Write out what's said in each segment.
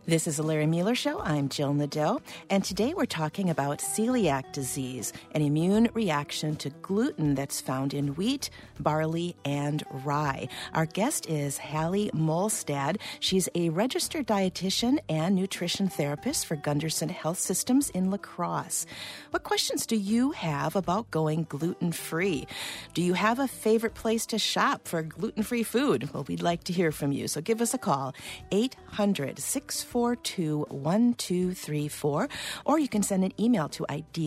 This is the Larry Mueller Show. I'm Jill Nadeau, and today we're talking about celiac disease, an immune reaction to gluten that's found in wheat, barley, and rye. Our guest is Hallie Molstad. She's a registered dietitian and nutrition therapist for Gunderson Health Systems in La Crosse. What questions do you have about going gluten-free? Do you have a favorite place to shop for gluten-free food? Well, we'd like to hear from you, so give us a call, 800-642-1234, or you can send an email to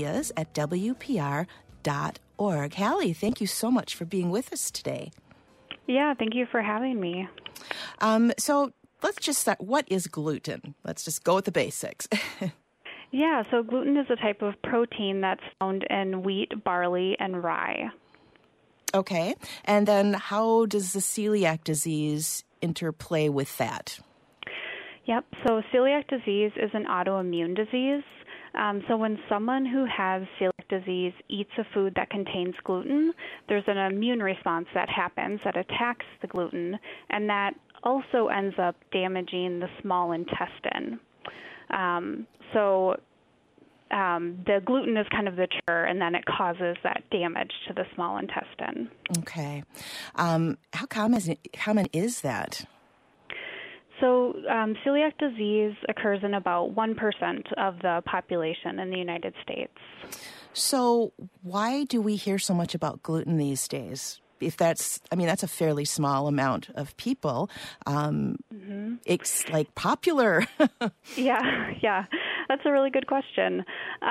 ideas@wpr.org. Hallie, thank you so much for being with us today. Yeah, thank you for having me. So let's just start. What is gluten? Let's just go with the basics. Yeah, so gluten is a type of protein that's found in wheat, barley, and rye. Okay. And then how does the celiac disease interplay with that? Yep, so celiac disease is an autoimmune disease. So when someone who has celiac disease eats a food that contains gluten, there's an immune response that happens that attacks the gluten, and that also ends up damaging the small intestine. The gluten is kind of the trigger, and then it causes that damage to the small intestine. Okay. How common is that? So celiac disease occurs in about 1% of the population in the United States. So why do we hear so much about gluten these days? If that's a fairly small amount of people. It's like popular. Yeah. That's a really good question.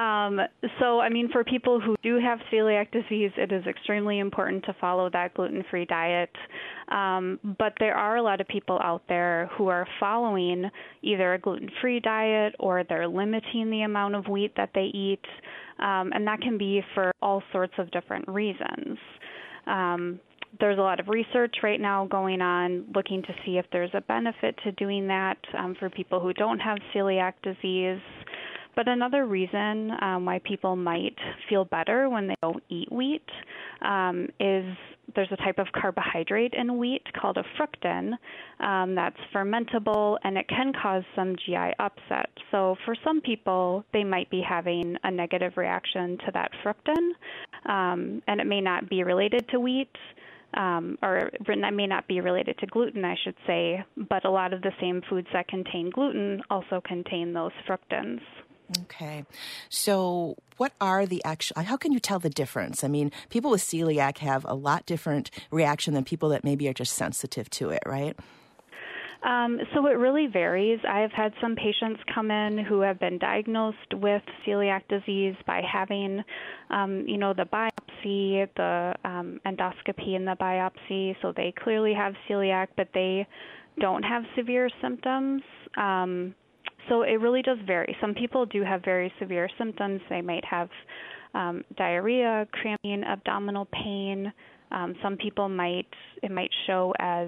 For people who do have celiac disease, it is extremely important to follow that gluten-free diet. But there are a lot of people out there who are following either a gluten-free diet or they're limiting the amount of wheat that they eat. And that can be for all sorts of different reasons. There's a lot of research right now going on looking to see if there's a benefit to doing that for people who don't have celiac disease. But another reason why people might feel better when they don't eat wheat is there's a type of carbohydrate in wheat called a fructan that's fermentable, and it can cause some GI upset. So for some people, they might be having a negative reaction to that fructan, and it may not be related to wheat. Or that may not be related to gluten, I should say, but a lot of the same foods that contain gluten also contain those fructans. Okay. So what are how can you tell the difference? I mean, people with celiac have a lot different reaction than people that maybe are just sensitive to it, right? So it really varies. I've had some patients come in who have been diagnosed with celiac disease by having, the biopsy, the endoscopy in the biopsy. So they clearly have celiac, but they don't have severe symptoms. So it really does vary. Some people do have very severe symptoms. They might have diarrhea, cramping, abdominal pain. Some people might show as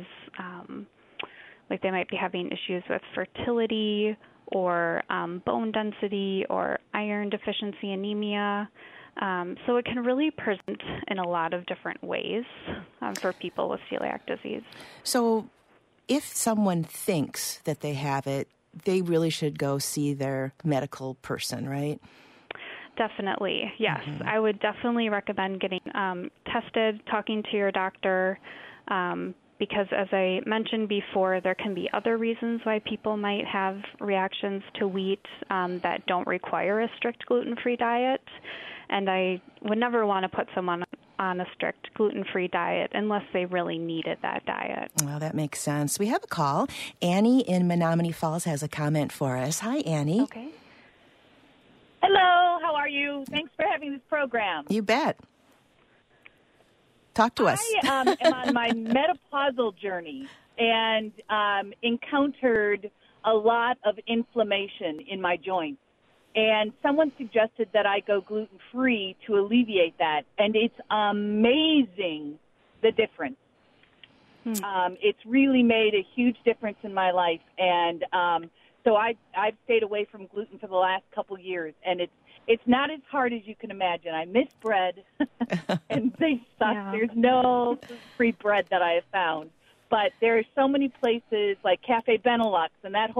they might be having issues with fertility or bone density or iron deficiency anemia. So it can really present in a lot of different ways for people with celiac disease. So if someone thinks that they have it, they really should go see their medical person, right? Definitely, yes. Mm-hmm. I would definitely recommend getting tested, talking to your doctor, because as I mentioned before, there can be other reasons why people might have reactions to wheat that don't require a strict gluten-free diet. And I would never want to put someone on a strict gluten-free diet unless they really needed that diet. Well, that makes sense. We have a call. Annie in Menominee Falls has a comment for us. Hi, Annie. Okay. Hello, how are you? Thanks for having this program. You bet. Talk to us. I am on my menopausal journey and encountered a lot of inflammation in my joints. And someone suggested that I go gluten-free to alleviate that. And it's amazing, the difference. It's really made a huge difference in my life. And so I've stayed away from gluten for the last couple years. And it's not as hard as you can imagine. I miss bread, and they suck. Yeah. There's no free bread that I have found. But there are so many places like Cafe Benelux and that whole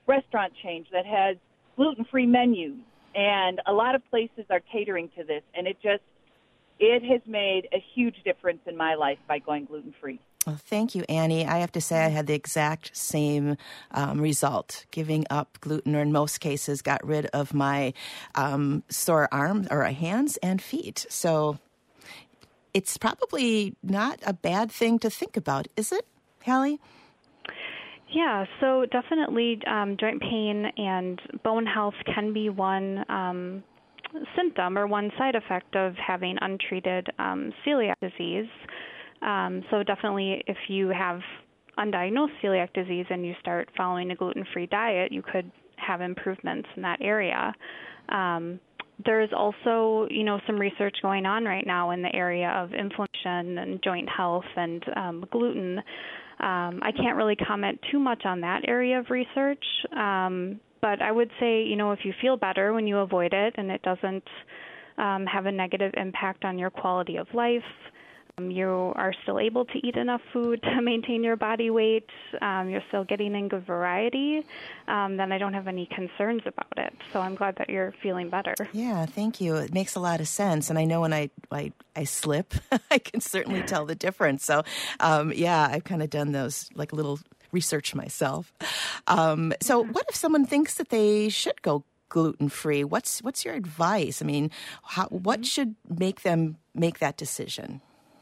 restaurant chain that has gluten-free menus, and a lot of places are catering to this, and it has made a huge difference in my life by going gluten-free. Well, thank you, Annie. I have to say I had the exact same result. Giving up gluten, or in most cases, got rid of my sore arms or hands and feet. So it's probably not a bad thing to think about, is it, Hallie? Yeah, so definitely joint pain and bone health can be one symptom or one side effect of having untreated celiac disease. So definitely if you have undiagnosed celiac disease and you start following a gluten-free diet, you could have improvements in that area. There's also, some research going on right now in the area of inflammation and joint health and gluten. I can't really comment too much on that area of research, but I would say, if you feel better when you avoid it and it doesn't have a negative impact on your quality of life, you are still able to eat enough food to maintain your body weight, you're still getting in good variety, then I don't have any concerns about it. So I'm glad that you're feeling better. Yeah, thank you. It makes a lot of sense. And I know when I slip, I can certainly tell the difference. So, I've kind of done those like little research myself. So what if someone thinks that they should go gluten-free? What's your advice? I mean, what should make them make that decision?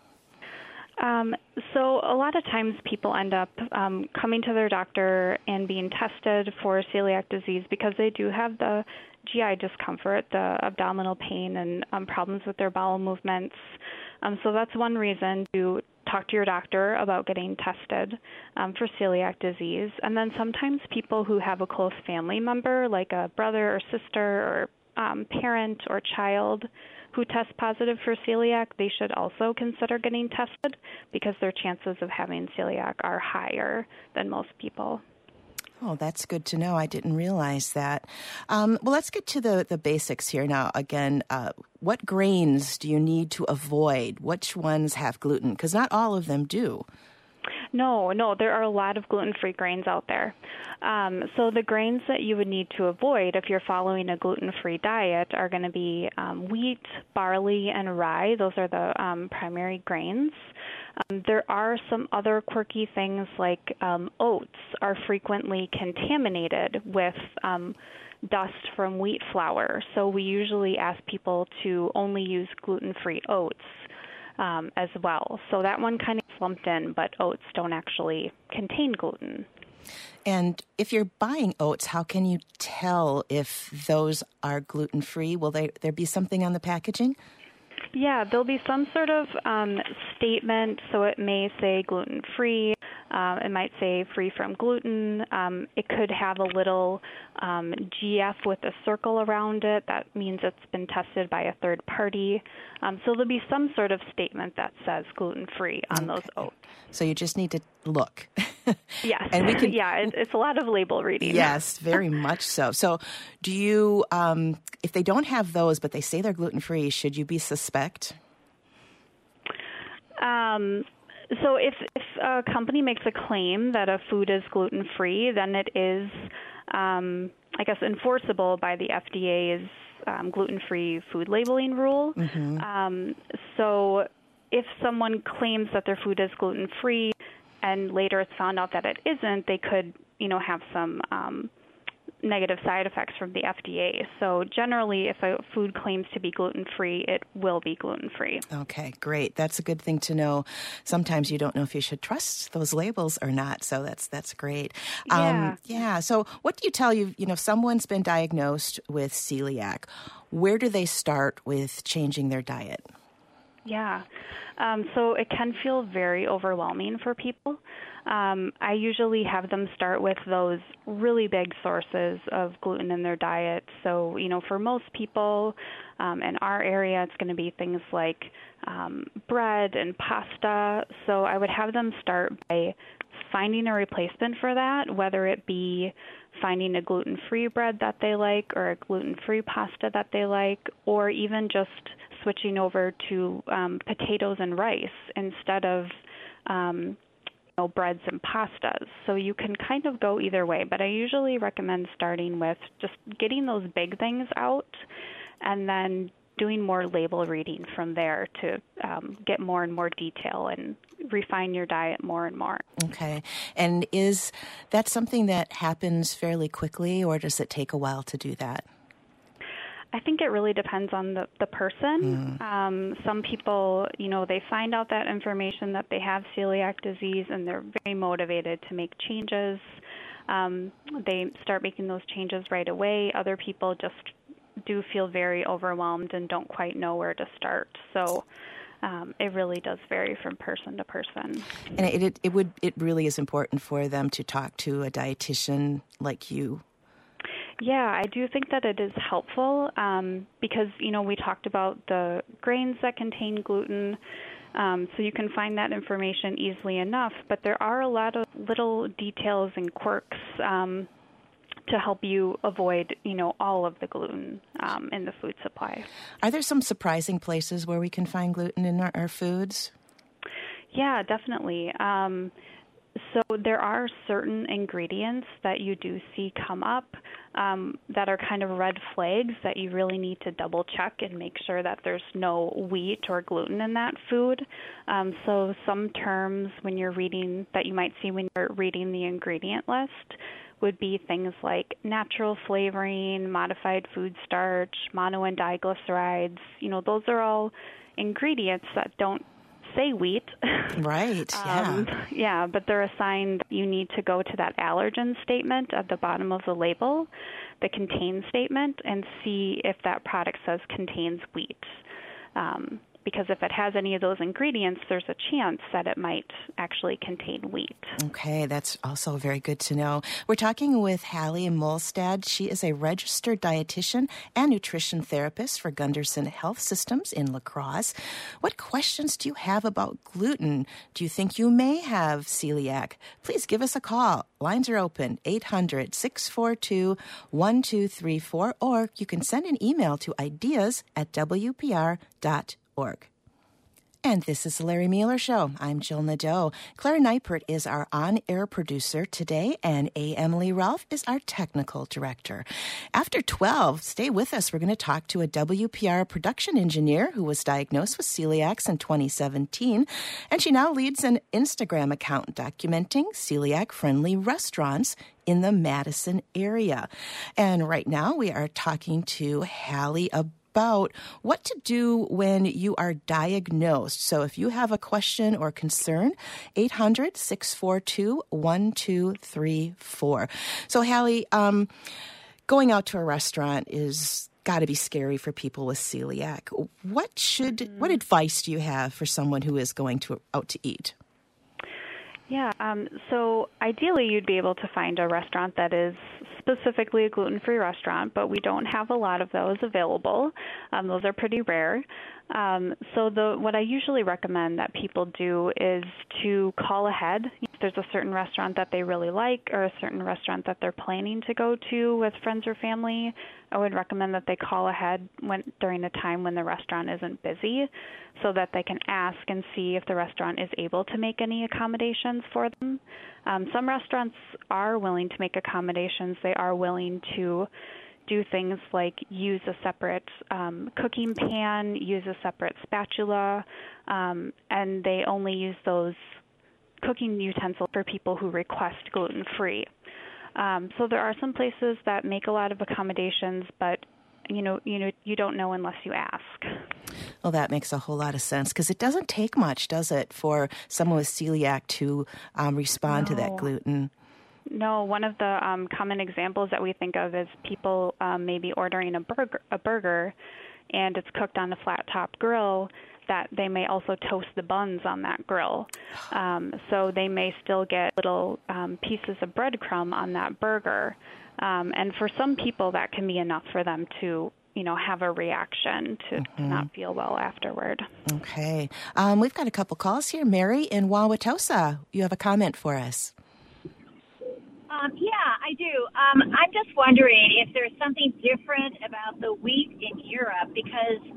So a lot of times people end up coming to their doctor and being tested for celiac disease because they do have the GI discomfort, the abdominal pain, and problems with their bowel movements. So that's one reason to talk to your doctor about getting tested for celiac disease. And then sometimes people who have a close family member, like a brother or sister or parent or child, who test positive for celiac, they should also consider getting tested because their chances of having celiac are higher than most people. Oh, that's good to know. I didn't realize that. Well, let's get to the basics here now. Again, what grains do you need to avoid? Which ones have gluten? Because not all of them do. No, there are a lot of gluten-free grains out there. So the grains that you would need to avoid if you're following a gluten-free diet are going to be wheat, barley, and rye. Those are the primary grains. There are some other quirky things like oats are frequently contaminated with dust from wheat flour. So we usually ask people to only use gluten-free oats as well. So that one kind of lumped in, but oats don't actually contain gluten. And if you're buying oats, how can you tell if those are gluten-free? Will there be something on the packaging? Yeah, there'll be some sort of statement, so it may say gluten-free. It might say free from gluten. It could have a little GF with a circle around it. That means it's been tested by a third party. So there'll be some sort of statement that says gluten-free on those oats. So you just need to look. Yes. And we can, it's a lot of label reading. Yes, very much so. So do you, if they don't have those, but they say they're gluten-free, should you be suspect? So if a company makes a claim that a food is gluten-free, then it is, enforceable by the FDA's gluten-free food labeling rule. Mm-hmm. So if someone claims that their food is gluten-free and later it's found out that it isn't, they could, have some negative side effects from the FDA. So generally, if a food claims to be gluten-free, it will be gluten-free. Okay, great. That's a good thing to know. Sometimes you don't know if you should trust those labels or not, so that's great. Yeah. So what do you tell if someone's been diagnosed with celiac, where do they start with changing their diet? Yeah. So it can feel very overwhelming for people. I usually have them start with those really big sources of gluten in their diet. So, for most people in our area, it's going to be things like bread and pasta. So I would have them start by finding a replacement for that, whether it be finding a gluten-free bread that they like or a gluten-free pasta that they like, or even just switching over to potatoes and rice instead of breads and pastas. So you can kind of go either way, but I usually recommend starting with just getting those big things out and then doing more label reading from there to get more and more detail and refine your diet more and more. Okay. And is that something that happens fairly quickly, or does it take a while to do that? I think it really depends on the person. Some people, they find out that information that they have celiac disease and they're very motivated to make changes. They start making those changes right away. Other people just do feel very overwhelmed and don't quite know where to start. So it really does vary from person to person. And it really is important for them to talk to a dietitian like you. Yeah, I do think that it is helpful because, we talked about the grains that contain gluten, so you can find that information easily enough, but there are a lot of little details and quirks to help you avoid, all of the gluten in the food supply. Are there some surprising places where we can find gluten in our foods? Yeah, definitely. So there are certain ingredients that you do see come up that are kind of red flags that you really need to double check and make sure that there's no wheat or gluten in that food. So some terms when you're reading that you might see when you're reading the ingredient list would be things like natural flavoring, modified food starch, mono and diglycerides. Those are all ingredients that don't say wheat. Right, yeah. Yeah, but they're assigned, you need to go to that allergen statement at the bottom of the label, the contain statement, and see if that product says contains wheat. Because if it has any of those ingredients, there's a chance that it might actually contain wheat. Okay, that's also very good to know. We're talking with Hallie Molstad. She is a registered dietitian and nutrition therapist for Gunderson Health Systems in La Crosse. What questions do you have about gluten? Do you think you may have celiac? Please give us a call. Lines are open, 800-642-1234, or you can send an email to ideas@wpr.org. And this is the Larry Mueller Show. I'm Jill Nadeau. Clara Neipert is our on-air producer today, and A. Emily Ralph is our technical director. After 12, stay with us. We're going to talk to a WPR production engineer who was diagnosed with celiac in 2017, and she now leads an Instagram account documenting celiac-friendly restaurants in the Madison area. And right now we are talking to Hallie about what to do when you are diagnosed. So if you have a question or concern, 800-642-1234. So Hallie, going out to a restaurant is got to be scary for people with celiac. What advice do you have for someone who is going out to eat? Yeah, so ideally you'd be able to find a restaurant that is specifically a gluten-free restaurant, but we don't have a lot of those available. Those are pretty rare. So what I usually recommend that people do is to call ahead. If there's a certain restaurant that they really like or a certain restaurant that they're planning to go to with friends or family, I would recommend that they call ahead during a time when the restaurant isn't busy so that they can ask and see if the restaurant is able to make any accommodations for them. Some restaurants are willing to make accommodations. They are willing to do things like use a separate cooking pan, use a separate spatula, and they only use those cooking utensils for people who request gluten-free. So there are some places that make a lot of accommodations, but you don't know unless you ask. Well, that makes a whole lot of sense because it doesn't take much, does it, for someone with celiac to respond to that gluten? No, one of the common examples that we think of is people maybe ordering a burger and it's cooked on a flat-top grill, that they may also toast the buns on that grill. So they may still get little pieces of breadcrumb on that burger. And for some people, that can be enough for them to have a reaction to not feel well afterward. Okay. We've got a couple calls here. Mary in Wauwatosa, you have a comment for us. Yeah, I do. I'm just wondering if there's something different about the wheat in Europe, because I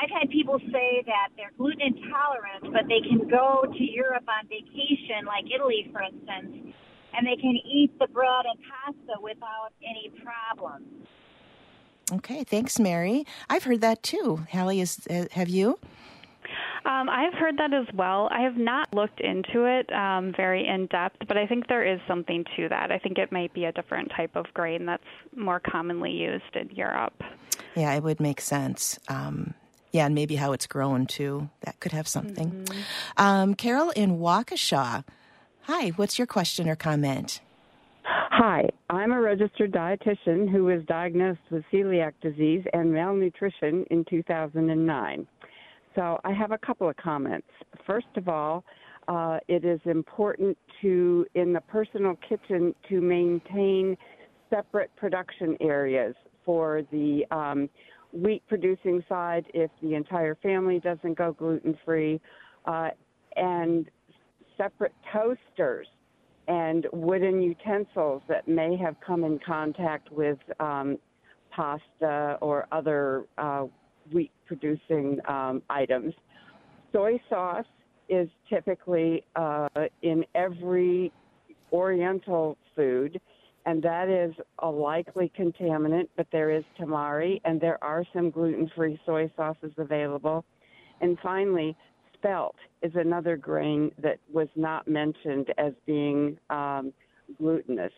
I've had people say that they're gluten intolerant, but they can go to Europe on vacation, like Italy, for instance, and they can eat the bread and pasta without any problem. Okay, thanks, Mary. I've heard that too. Hallie, have you? I've heard that as well. I have not looked into it very in depth, but I think there is something to that. I think it might be a different type of grain that's more commonly used in Europe. Yeah, it would make sense. Yeah, and maybe how it's grown too. That could have something. Mm-hmm. Carol in Waukesha. Hi, what's your question or comment? Hi, I'm a registered dietitian who was diagnosed with celiac disease and malnutrition in 2009. So I have a couple of comments. First of all, it is important in the personal kitchen, to maintain separate production areas for the wheat-producing side if the entire family doesn't go gluten-free, and separate toasters and wooden utensils that may have come in contact with pasta or other wheat-producing items. Soy sauce is typically in every Oriental food, and that is a likely contaminant, but there is tamari, and there are some gluten-free soy sauces available. And finally, spelt is another grain that was not mentioned as being glutinous.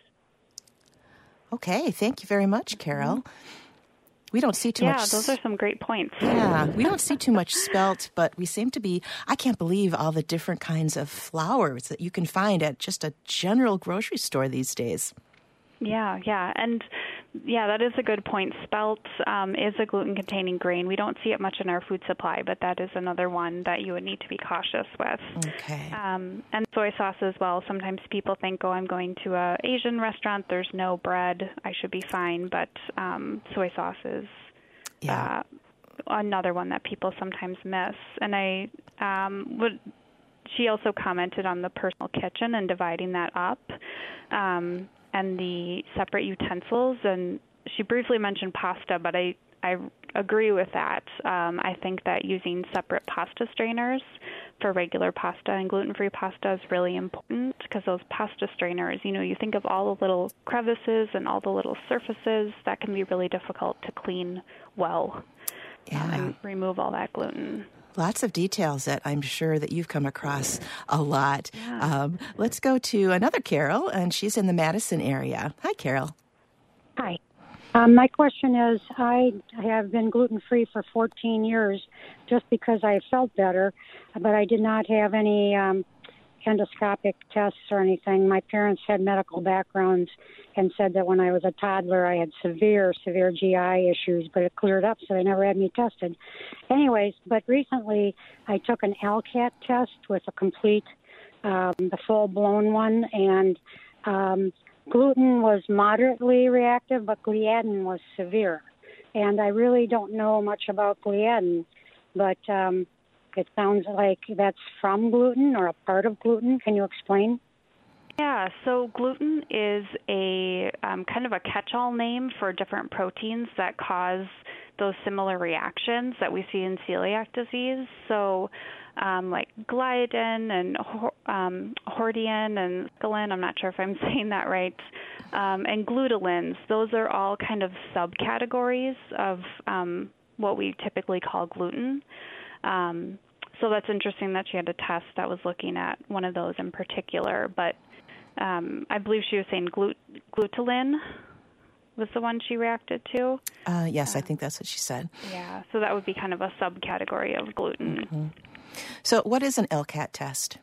Okay, thank you very much, Carol. We don't see too much. Yeah, those are some great points. Yeah, we don't see too much spelt, but we seem to be, I can't believe all the different kinds of flours that you can find at just a general grocery store these days. Yeah. And that is a good point. Spelt is a gluten-containing grain. We don't see it much in our food supply, but that is another one that you would need to be cautious with. Okay. And soy sauce as well. Sometimes people think, I'm going to an Asian restaurant, there's no bread, I should be fine, but soy sauce is another one that people sometimes miss. And she also commented on the personal kitchen and dividing that up. And the separate utensils, and she briefly mentioned pasta, but I agree with that. I think that using separate pasta strainers for regular pasta and gluten-free pasta is really important, because those pasta strainers, you think of all the little crevices and all the little surfaces, that can be really difficult to clean well and remove all that gluten. Lots of details that I'm sure that you've come across a lot. Yeah. Let's go to another Carol, and she's in the Madison area. Hi, Carol. Hi. My question is, I have been gluten-free for 14 years just because I felt better, but I did not have any endoscopic tests or anything. My parents had medical backgrounds and said that when I was a toddler I had severe GI issues, but it cleared up, so they never had me tested. Anyways, but recently I took an LCAT test with a complete, the full-blown one, and gluten was moderately reactive, but gliadin was severe. And I really don't know much about gliadin, but it sounds like that's from gluten or a part of gluten. Can you explain? Yeah, so gluten is a kind of a catch-all name for different proteins that cause those similar reactions that we see in celiac disease. So like gliadin and hordein and scalin, I'm not sure if I'm saying that right, and glutalins, those are all kind of subcategories of what we typically call gluten. So that's interesting that she had a test that was looking at one of those in particular. But I believe she was saying glutalin was the one she reacted to. Yes, I think that's what she said. Yeah, so that would be kind of a subcategory of gluten. Mm-hmm. So what is an LCAT test?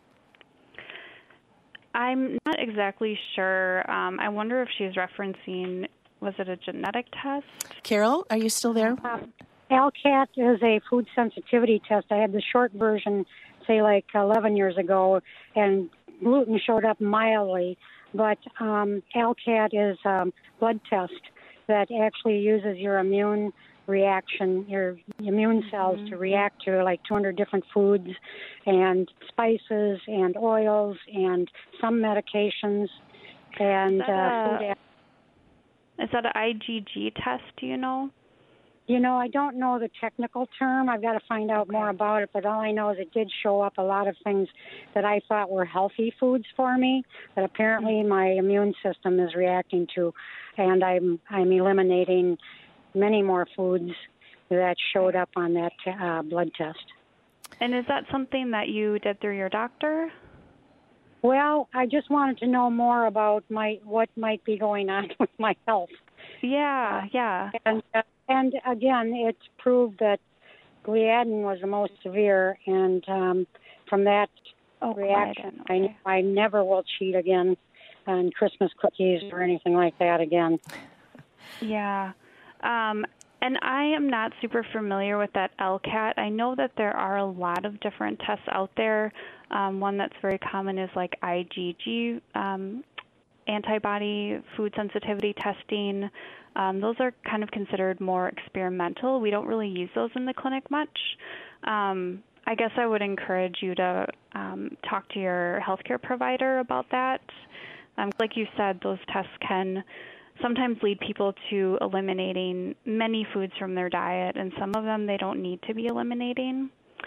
I'm not exactly sure. I wonder if she's referencing, was it a genetic test? Carol, are you still there? LCAT is a food sensitivity test. I had the short version, say, like 11 years ago, and gluten showed up mildly. But LCAT is a blood test that actually uses your immune reaction, your immune cells to react to like 200 different foods and spices and oils and some medications and food. Is that an IgG test, do you know? I don't know the technical term. I've got to find out more about it, but all I know is it did show up a lot of things that I thought were healthy foods for me that apparently my immune system is reacting to, and I'm eliminating many more foods that showed up on that blood test. And is that something that you did through your doctor? Well, I just wanted to know more about what might be going on with my health. Yeah. And again, it's proved that gliadin was the most severe, and from that reaction, I never will cheat again on Christmas cookies or anything like that again. Yeah. And I am not super familiar with that LCAT. I know that there are a lot of different tests out there. One that's very common is like IgG, antibody food sensitivity testing. Those are kind of considered more experimental. We don't really use those in the clinic much. I guess I would encourage you to talk to your healthcare provider about that. Like you said, those tests can sometimes lead people to eliminating many foods from their diet, and some of them they don't need to be eliminating.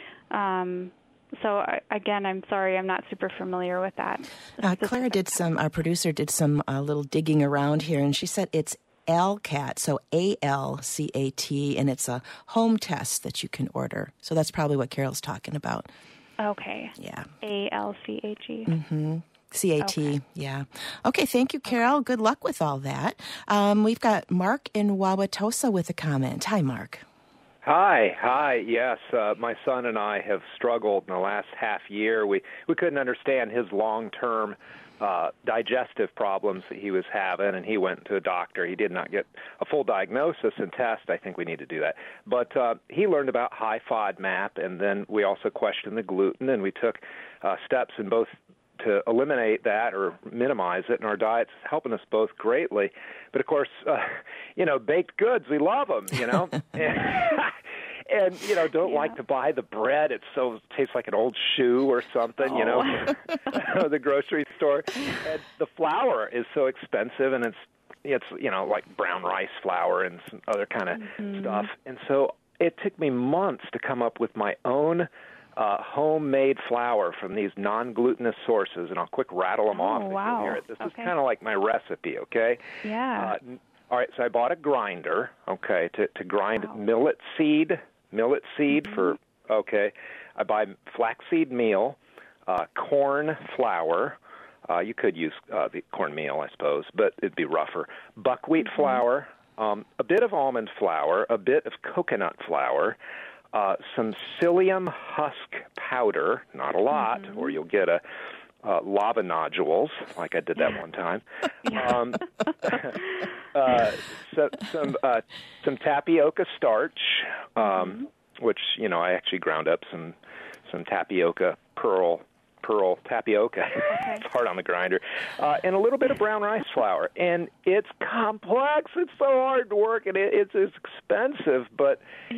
So again, I'm sorry, I'm not super familiar with that. Clara our producer did some little digging around here, and she said it's LCAT, so ALCAT, and it's a home test that you can order. So that's probably what Carol's talking about. Okay. Yeah. ALCAT. Mm-hmm. CAT, okay. Yeah. Okay, thank you, Carol. Good luck with all that. We've got Mark in Wauwatosa with a comment. Hi, Mark. Hi. Yes, my son and I have struggled in the last half year. We couldn't understand his long-term digestive problems that he was having, and he went to a doctor. He did not get a full diagnosis and test. I think we need to do that. But he learned about high FODMAP, and then we also questioned the gluten, and we took steps in both to eliminate that or minimize it in our diets, helping us both greatly. But of course, baked goods, we love them, and don't like to buy the bread. It tastes like an old shoe or something, the grocery store. And the flour is so expensive, and it's like brown rice flour and some other kind of stuff. And so it took me months to come up with my own homemade flour from these non-glutinous sources, and I'll quick rattle them off if you'll hear it. This is kind of like my recipe, okay? Yeah. All right, so I bought a grinder, okay, to grind millet seed for, okay. I buy flaxseed meal, corn flour. You could use the cornmeal, I suppose, but it'd be rougher. Buckwheat flour, a bit of almond flour, a bit of coconut flour, some psyllium husk powder, not a lot, or you'll get lava nodules, like I did that one time. Some tapioca starch, which I actually ground up some tapioca pearl tapioca. It's hard on the grinder, and a little bit of brown rice flour. And it's complex. It's so hard to work, and it's expensive, but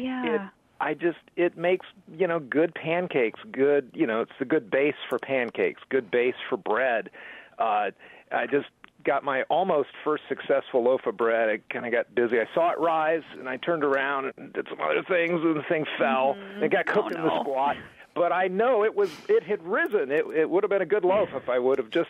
it makes, good pancakes, good, it's a good base for pancakes, good base for bread. I just got my almost first successful loaf of bread. I kind of got busy. I saw it rise, and I turned around and did some other things, and the thing fell. It got cooked in the squat. But I know it had risen. It would have been a good loaf if I would have just,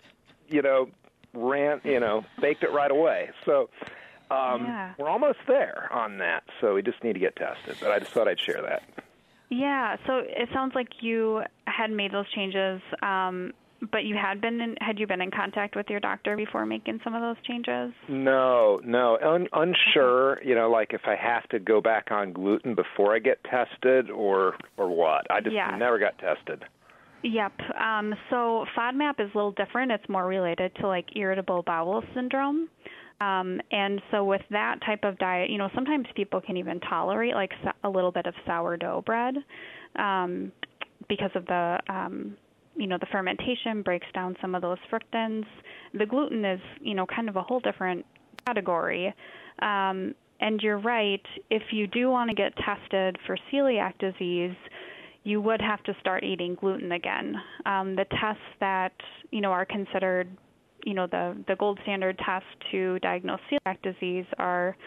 baked it right away. So we're almost there on that, so we just need to get tested. But I just thought I'd share that. Yeah, so it sounds like you had made those changes, but had you been in contact with your doctor before making some of those changes? No, unsure. Like if I have to go back on gluten before I get tested, or what. I just never got tested. Yep. So FODMAP is a little different. It's more related to like irritable bowel syndrome. And so with that type of diet, sometimes people can even tolerate like a little bit of sourdough bread because of the, the fermentation breaks down some of those fructans. The gluten is, kind of a whole different category. And you're right, if you do want to get tested for celiac disease, you would have to start eating gluten again. The tests that, are considered the gold standard test to diagnose celiac disease are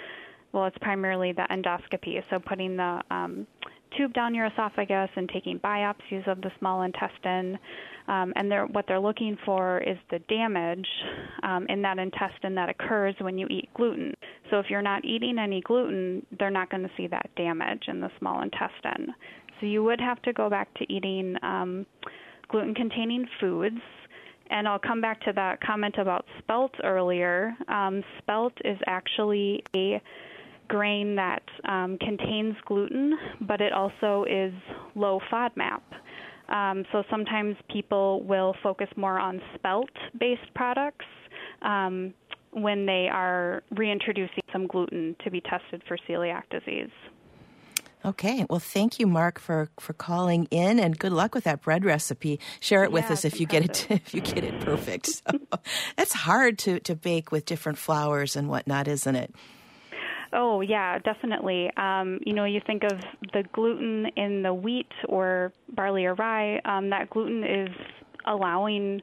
it's primarily the endoscopy, so putting the tube down your esophagus and taking biopsies of the small intestine. And what they're looking for is the damage in that intestine that occurs when you eat gluten. So if you're not eating any gluten, they're not going to see that damage in the small intestine. So you would have to go back to eating gluten-containing foods. And I'll come back to that comment about spelt earlier. Spelt is actually a grain that contains gluten, but it also is low FODMAP. So sometimes people will focus more on spelt-based products when they are reintroducing some gluten to be tested for celiac disease. Okay. Well, thank you, Mark, for calling in, and good luck with that bread recipe. Share it with us if you get it perfect. So, it's hard to bake with different flours and whatnot, isn't it? Oh, yeah, definitely. You think of the gluten in the wheat or barley or rye, that gluten is allowing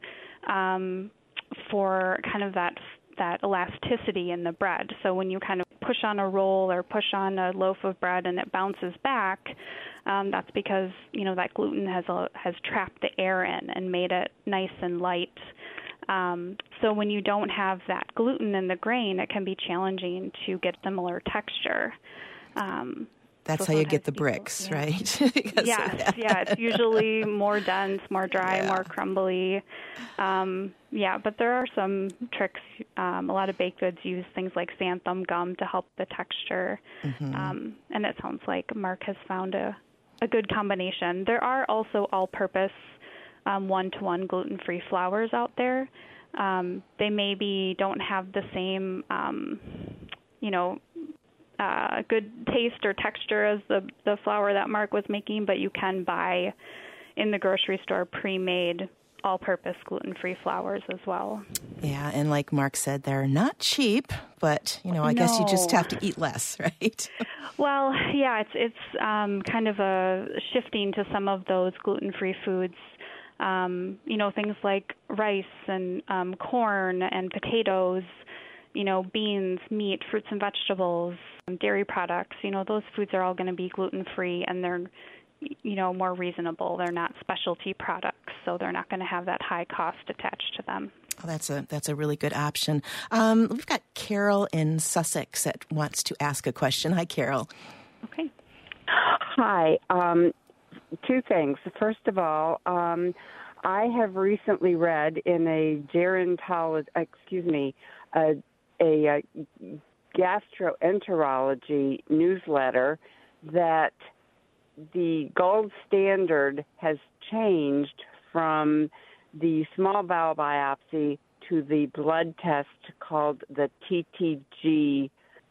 for kind of that elasticity in the bread. So when you kind of push on a roll or push on a loaf of bread and it bounces back, that's because, that gluten has trapped the air in and made it nice and light. So when you don't have that gluten in the grain, it can be challenging to get similar texture. That's how you get the bricks, right? Yes, it's usually more dense, more dry, more crumbly. But there are some tricks. A lot of baked goods use things like xanthan gum to help the texture. Mm-hmm. And it sounds like Mark has found a good combination. There are also all-purpose one-to-one gluten-free flours out there. They maybe don't have the same, good taste or texture as the flour that Mark was making, but you can buy in the grocery store pre-made all-purpose gluten-free flours as well. Yeah, and like Mark said, they're not cheap, but, I guess you just have to eat less, right? Well, yeah, it's kind of a shifting to some of those gluten-free foods. Things like rice and corn and potatoes, beans, meat, fruits and vegetables, dairy products. Those foods are all going to be gluten-free, and they're, more reasonable. They're not specialty products, so they're not going to have that high cost attached to them. Oh, that's a really good option. We've got Carol in Sussex that wants to ask a question. Hi, Carol. Okay. Hi. Two things. First of all, I have recently read in a gastroenterology newsletter that the gold standard has changed from the small bowel biopsy to the blood test called the TTG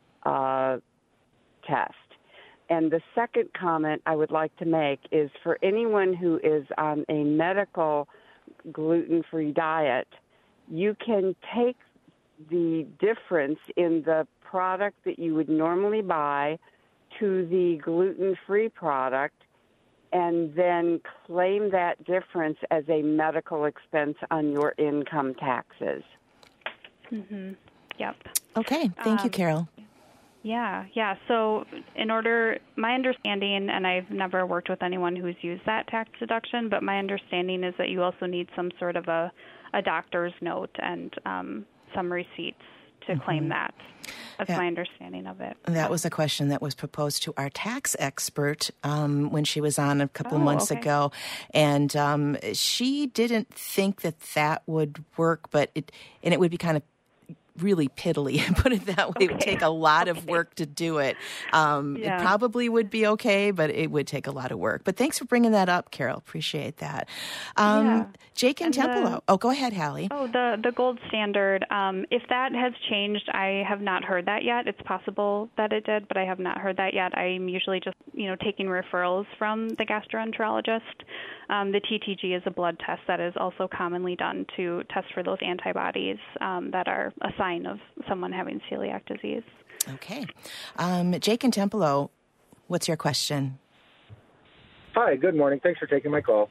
test. And the second comment I would like to make is for anyone who is on a medical gluten-free diet, you can take the difference in the product that you would normally buy to the gluten-free product and then claim that difference as a medical expense on your income taxes. Mm-hmm. Yep. Okay. Thank you, Carol. Yeah. So my understanding, and I've never worked with anyone who's used that tax deduction, but my understanding is that you also need some sort of a doctor's note and some receipts to claim that. That's my understanding of it. That was a question that was proposed to our tax expert when she was on a couple months ago. And she didn't think that would work, but it would be kind of really piddly, put it that way. It would take a lot of work to do it. It probably would be okay, but it would take a lot of work. But thanks for bringing that up, Carol. Appreciate that. Jake in Tempelo. Go ahead, Hallie. The gold standard. If that has changed, I have not heard that yet. It's possible that it did, but I have not heard that yet. I'm usually just, taking referrals from the gastroenterologist. The TTG is a blood test that is also commonly done to test for those antibodies that are a sign of someone having celiac disease. Okay. Jake in Tempelo, what's your question? Hi, good morning. Thanks for taking my call.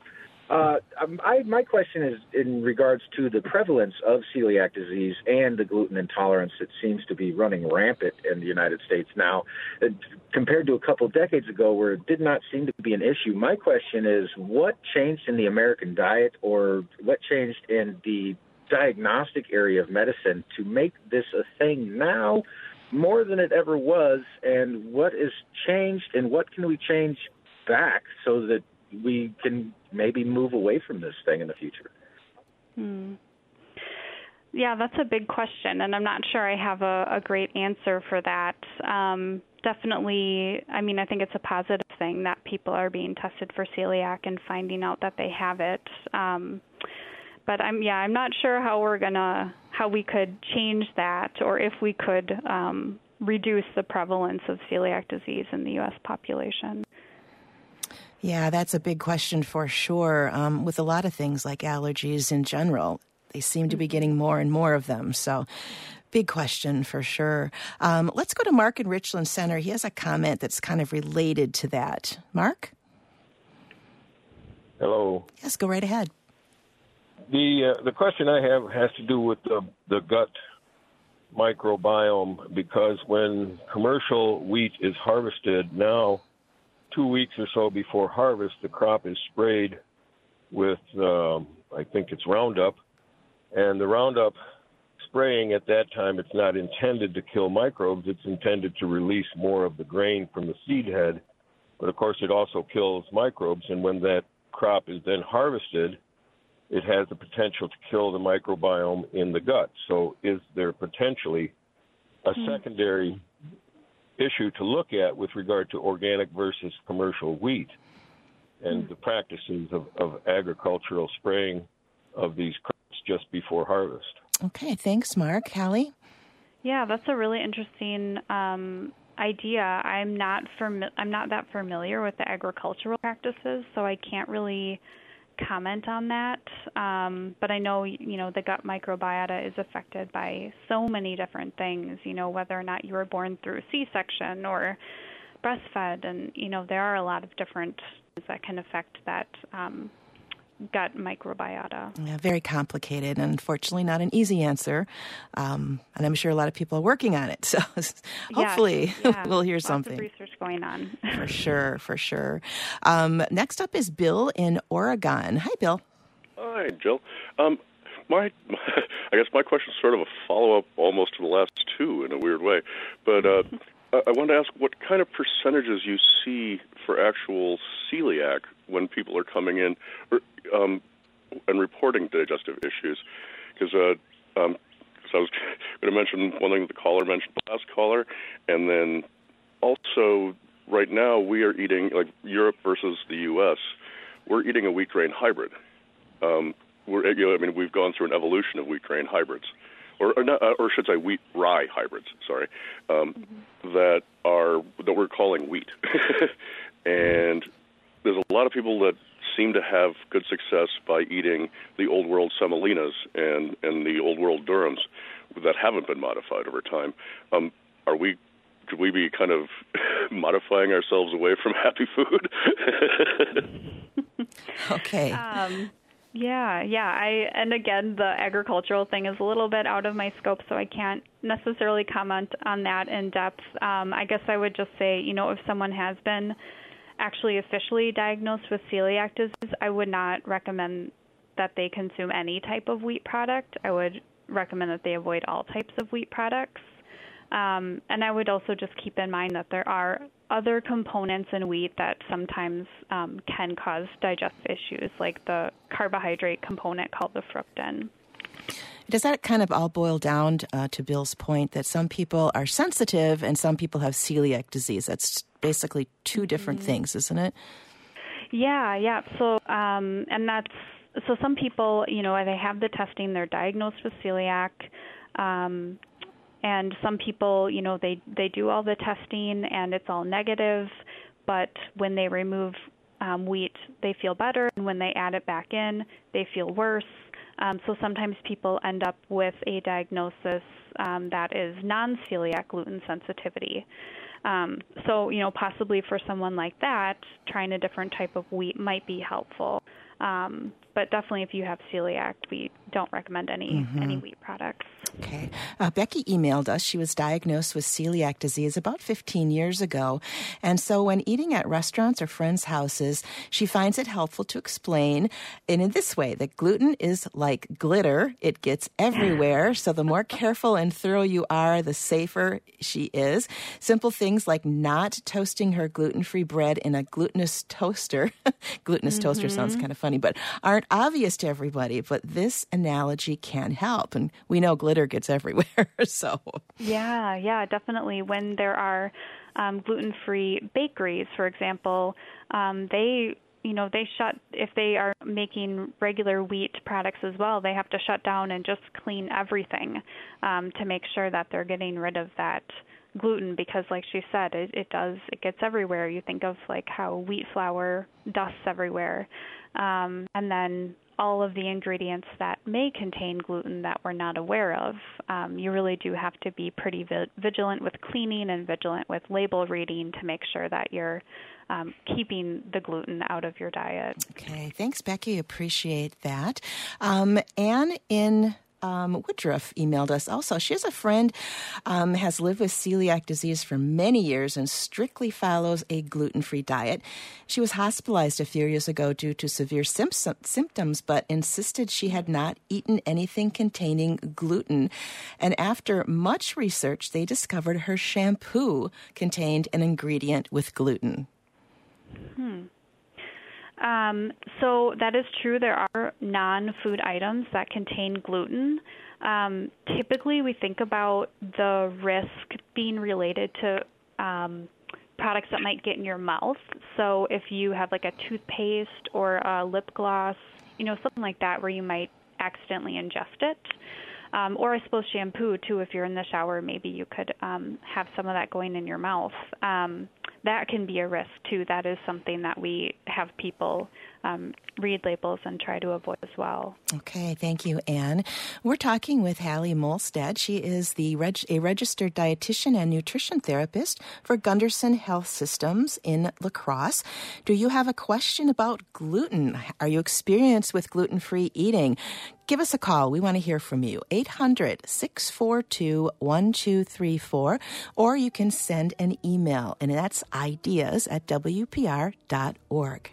My question is in regards to the prevalence of celiac disease and the gluten intolerance that seems to be running rampant in the United States now, compared to a couple of decades ago where it did not seem to be an issue. My question is, what changed in the American diet, or what changed in the diagnostic area of medicine to make this a thing now more than it ever was, and what is changed, and what can we change back so that we can maybe move away from this thing in the future? Yeah, that's a big question, and I'm not sure I have a great answer for that. Definitely, I mean, I think it's a positive thing that people are being tested for celiac and finding out that they have it. But I'm not sure how we could change that, or if we could reduce the prevalence of celiac disease in the U.S. population. Yeah, that's a big question for sure. With a lot of things like allergies in general, they seem to be getting more and more of them. So big question for sure. Let's go to Mark in Richland Center. He has a comment that's kind of related to that. Mark? Hello. Yes, go right ahead. The question I have has to do with the gut microbiome, because when commercial wheat is harvested now, 2 weeks or so before harvest, the crop is sprayed with, I think it's Roundup, and the Roundup spraying at that time, it's not intended to kill microbes, it's intended to release more of the grain from the seed head, but of course it also kills microbes, and when that crop is then harvested, it has the potential to kill the microbiome in the gut. So is there potentially a secondary issue to look at with regard to organic versus commercial wheat and the practices of agricultural spraying of these crops just before harvest? Okay, thanks, Mark. Hallie? Yeah, that's a really interesting idea. I'm not that familiar with the agricultural practices, so I can't really comment on that. But I know, the gut microbiota is affected by so many different things, whether or not you were born through C-section or breastfed. And, there are a lot of different things that can affect that gut microbiota. Yeah, very complicated, and unfortunately not an easy answer. And I'm sure a lot of people are working on it. So hopefully we'll hear something. Lots of research going on. For sure. Next up is Bill in Oregon. Hi, Bill. Hi, Jill. I guess my question is sort of a follow-up almost to the last two in a weird way. But I wanted to ask what kind of percentages you see for actual celiac when people are coming in and reporting digestive issues. Because I was going to mention one thing that the caller mentioned, the last caller, and then also right now we are eating, like Europe versus the U.S., we're eating a wheat grain hybrid. We've gone through an evolution of wheat grain hybrids, or should say wheat rye hybrids. Sorry, that we're calling wheat, and there's a lot of people that seem to have good success by eating the old world semolinas and the old world durums that haven't been modified over time. Could we be kind of modifying ourselves away from happy food? Okay. And again, the agricultural thing is a little bit out of my scope, so I can't necessarily comment on that in depth. I guess I would just say, if someone has been actually officially diagnosed with celiac disease, I would not recommend that they consume any type of wheat product. I would recommend that they avoid all types of wheat products. And I would also just keep in mind that there are other components in wheat that sometimes can cause digestive issues, like the carbohydrate component called the fructan. Does that kind of all boil down to Bill's point that some people are sensitive and some people have celiac disease? That's basically two different things, isn't it? Yeah. So, so some people, they have the testing, they're diagnosed with celiac. And some people, they do all the testing and it's all negative, but when they remove wheat, they feel better, and when they add it back in, they feel worse. So sometimes people end up with a diagnosis that is non-celiac gluten sensitivity. So, possibly for someone like that, trying a different type of wheat might be helpful. But definitely, if you have celiac, we don't recommend any wheat products. Okay. Becky emailed us. She was diagnosed with celiac disease about 15 years ago. And so when eating at restaurants or friends' houses, she finds it helpful to explain in this way that gluten is like glitter. It gets everywhere. So the more careful and thorough you are, the safer she is. Simple things like not toasting her gluten-free bread in a glutinous toaster. Glutinous toaster sounds kind of funny, but aren't obvious to everybody. But this analogy can help. And we know glitter gets everywhere. So yeah, definitely. When there are gluten-free bakeries, for example, they shut, if they are making regular wheat products as well, they have to shut down and just clean everything to make sure that they're getting rid of that gluten, because like she said, it gets everywhere. You think of like how wheat flour dusts everywhere, and then all of the ingredients that may contain gluten that we're not aware of. You really do have to be pretty vigilant with cleaning and vigilant with label reading to make sure that you're keeping the gluten out of your diet. Okay, thanks, Becky. Appreciate that. Anne in Woodruff emailed us also. She has a friend, has lived with celiac disease for many years and strictly follows a gluten-free diet. She was hospitalized a few years ago due to severe symptoms, but insisted she had not eaten anything containing gluten. And after much research, they discovered her shampoo contained an ingredient with gluten. So that is true. There are non-food items that contain gluten. Typically, we think about the risk being related to products that might get in your mouth. So if you have like a toothpaste or a lip gloss, something like that where you might accidentally ingest it. Or I suppose shampoo, too. If you're in the shower, maybe you could have some of that going in your mouth. That can be a risk, too. That is something that we have people read labels and try to avoid as well. Okay, thank you, Anne. We're talking with Hallie Molstad. She is a registered dietitian and nutrition therapist for Gunderson Health Systems in La Crosse. Do you have a question about gluten? Are you experienced with gluten-free eating? Give us a call. We want to hear from you. 800-642-1234, or you can send an email, and that's ideas@wpr.org.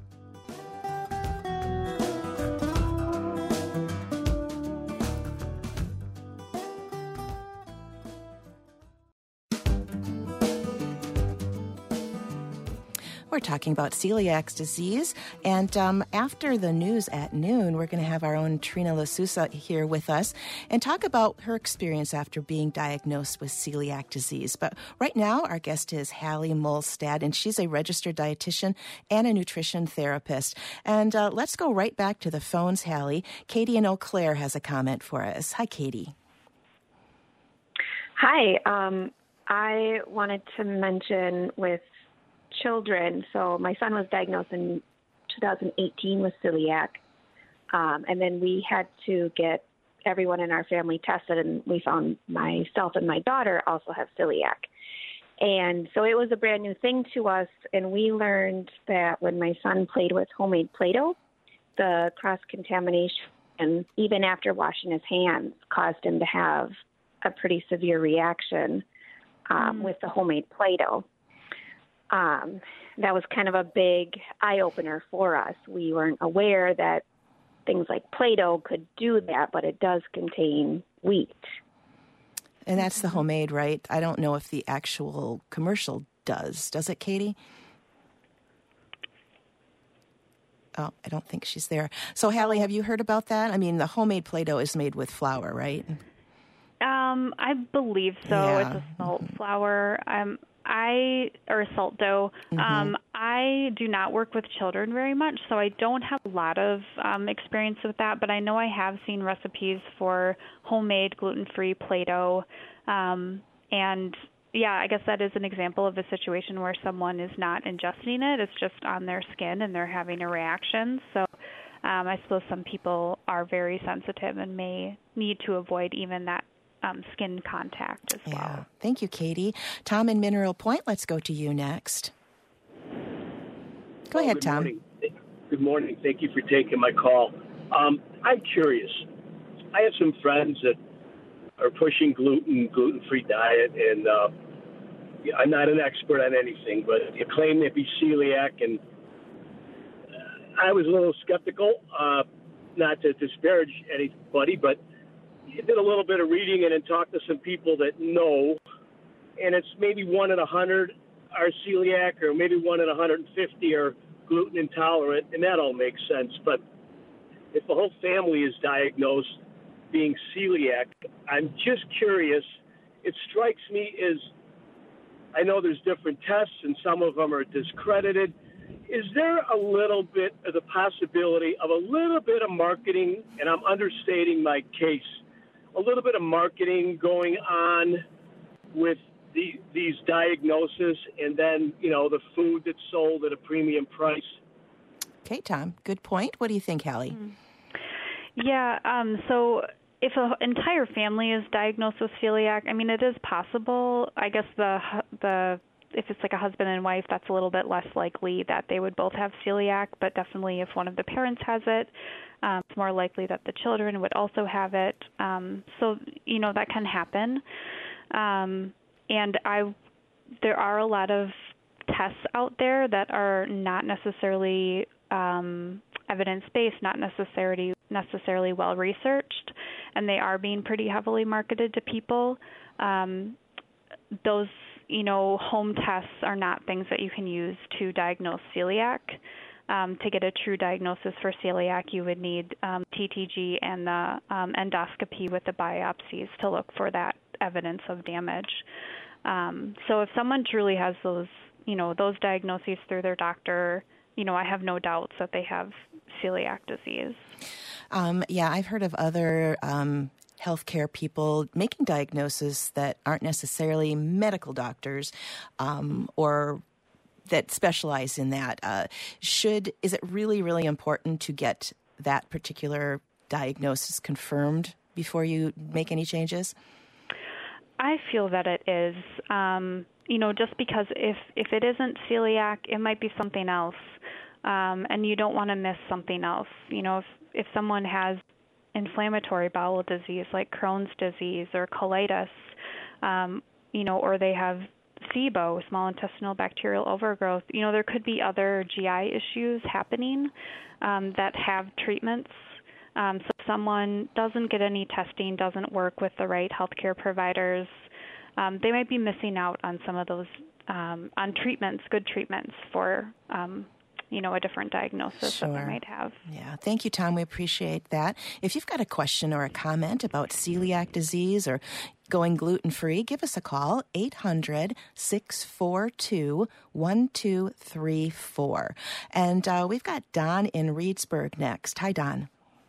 We're talking about celiac disease, and after the news at noon, we're going to have our own Trina LaSousa here with us and talk about her experience after being diagnosed with celiac disease. But right now, our guest is Hallie Molstad, and she's a registered dietitian and a nutrition therapist. And let's go right back to the phones, Hallie. Katie in Eau Claire has a comment for us. Hi, Katie. Hi. I wanted to mention with children, so my son was diagnosed in 2018 with celiac, and then we had to get everyone in our family tested, and we found myself and my daughter also have celiac. And so it was a brand new thing to us, and we learned that when my son played with homemade Play-Doh, the cross-contamination, even after washing his hands, caused him to have a pretty severe reaction with the homemade Play-Doh. That was kind of a big eye-opener for us. We weren't aware that things like Play-Doh could do that, but it does contain wheat. And that's the homemade, right? I don't know if the actual commercial does. Does it, Katie? Oh, I don't think she's there. So, Hallie, have you heard about that? I mean, the homemade Play-Doh is made with flour, right? I believe so. Yeah. It's a salt flour. Or salt dough. I do not work with children very much, so I don't have a lot of experience with that, but I know I have seen recipes for homemade gluten-free Play-Doh. And yeah, I guess that is an example of a situation where someone is not ingesting it. It's just on their skin and they're having a reaction. So I suppose some people are very sensitive and may need to avoid even that skin contact as well. Thank you, Katie. Tom in Mineral Point, let's go to you next. Go ahead, Tom. Morning. Good morning. Thank you for taking my call. I'm curious. I have some friends that are pushing gluten-free diet, and I'm not an expert on anything, but you claim to be celiac, and I was a little skeptical, not to disparage anybody, but I did a little bit of reading and then talked to some people that know, and it's maybe 1 in 100 are celiac, or maybe 1 in 150 are gluten intolerant, and that all makes sense. But if the whole family is diagnosed being celiac, I'm just curious. It strikes me as, I know there's different tests and some of them are discredited. Is there a little bit of the possibility of a little bit of marketing, and I'm understating my case, a little bit of marketing going on with these diagnoses, and then, the food that's sold at a premium price? Okay, Tom, good point. What do you think, Hallie? Yeah, so if an entire family is diagnosed with celiac, I mean, it is possible. I guess if it's like a husband and wife, that's a little bit less likely that they would both have celiac, but definitely if one of the parents has it, it's more likely that the children would also have it. So, that can happen. And there are a lot of tests out there that are not necessarily evidence-based, not necessarily well-researched, and they are being pretty heavily marketed to people. Those, home tests are not things that you can use to diagnose celiac. To get a true diagnosis for celiac, you would need TTG and the endoscopy with the biopsies to look for that evidence of damage. So if someone truly has those diagnoses through their doctor, I have no doubts that they have celiac disease. I've heard of other healthcare people making diagnoses that aren't necessarily medical doctors or that specialize in that. Is it really, really important to get that particular diagnosis confirmed before you make any changes? I feel that it is. Just because if it isn't celiac, it might be something else, and you don't want to miss something else. If someone has inflammatory bowel disease like Crohn's disease or colitis, or they have SIBO, small intestinal bacterial overgrowth, there could be other GI issues happening that have treatments. So if someone doesn't get any testing, doesn't work with the right healthcare providers, they might be missing out on some of those on treatments, good treatments for a different diagnosis that they might have. Yeah. Thank you, Tom. We appreciate that. If you've got a question or a comment about celiac disease or going gluten-free, give us a call, 800-642-1234. And we've got Don in Reedsburg next. Hi, Don.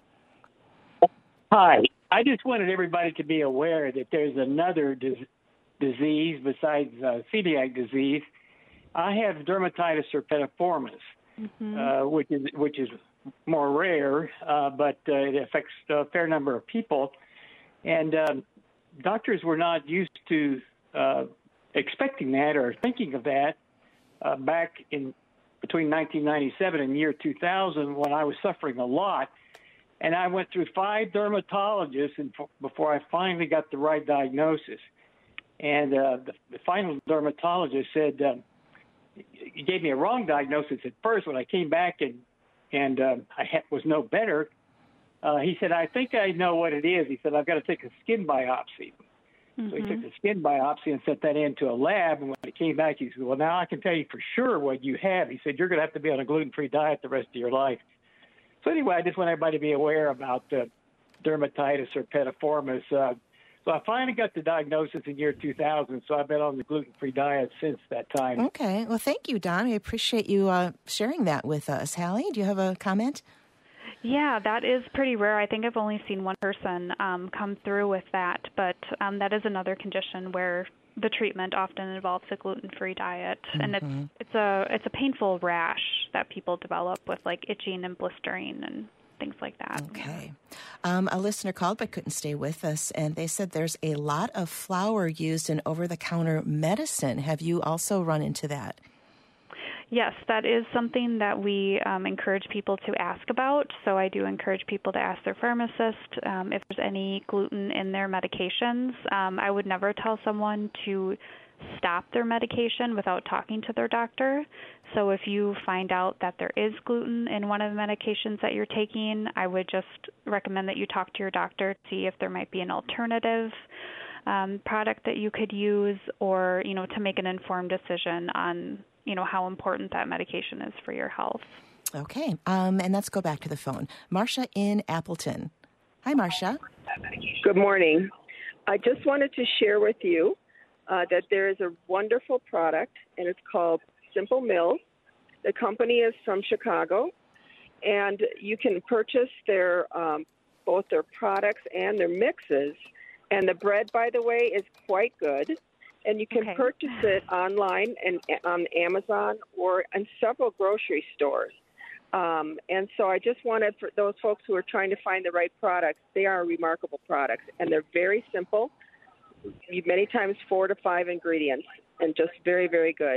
Hi. I just wanted everybody to be aware that there's another disease besides celiac disease. I have dermatitis herpetiformis, which is more rare, but it affects a fair number of people. And doctors were not used to expecting that or thinking of that back in between 1997 and year 2000 when I was suffering a lot. And I went through 5 dermatologists before I finally got the right diagnosis. And the final dermatologist said, he gave me a wrong diagnosis at first. When I came back and was no better, he said, I think I know what it is. He said, I've got to take a skin biopsy. So he took the skin biopsy and sent that into a lab. And when he came back, he said, well, now I can tell you for sure what you have. He said, you're going to have to be on a gluten-free diet the rest of your life. So anyway, I just want everybody to be aware about dermatitis herpetiformis. So I finally got the diagnosis in year 2000, so I've been on the gluten-free diet since that time. Okay. Well, thank you, Don. I appreciate you sharing that with us. Hallie, do you have a comment? Yeah, that is pretty rare. I think I've only seen one person come through with that, but that is another condition where the treatment often involves a gluten-free diet, and it's a painful rash that people develop with like itching and blistering and things like that. Okay. A listener called but couldn't stay with us, and they said there's a lot of flour used in over-the-counter medicine. Have you also run into that? Yes, that is something that we encourage people to ask about. So I do encourage people to ask their pharmacist if there's any gluten in their medications. I would never tell someone to stop their medication without talking to their doctor. So if you find out that there is gluten in one of the medications that you're taking, I would just recommend that you talk to your doctor to see if there might be an alternative product that you could use, or, to make an informed decision on how important that medication is for your health. Okay, and let's go back to the phone. Marcia in Appleton. Hi, Marcia. Good morning. I just wanted to share with you that there is a wonderful product, and it's called Simple Mills. The company is from Chicago, and you can purchase their both their products and their mixes. And the bread, by the way, is quite good. And you can purchase it online and on Amazon or in several grocery stores. And so I just wanted, for those folks who are trying to find the right products, they are remarkable products. And they're very simple, many times 4 to 5 ingredients, and just very, very good.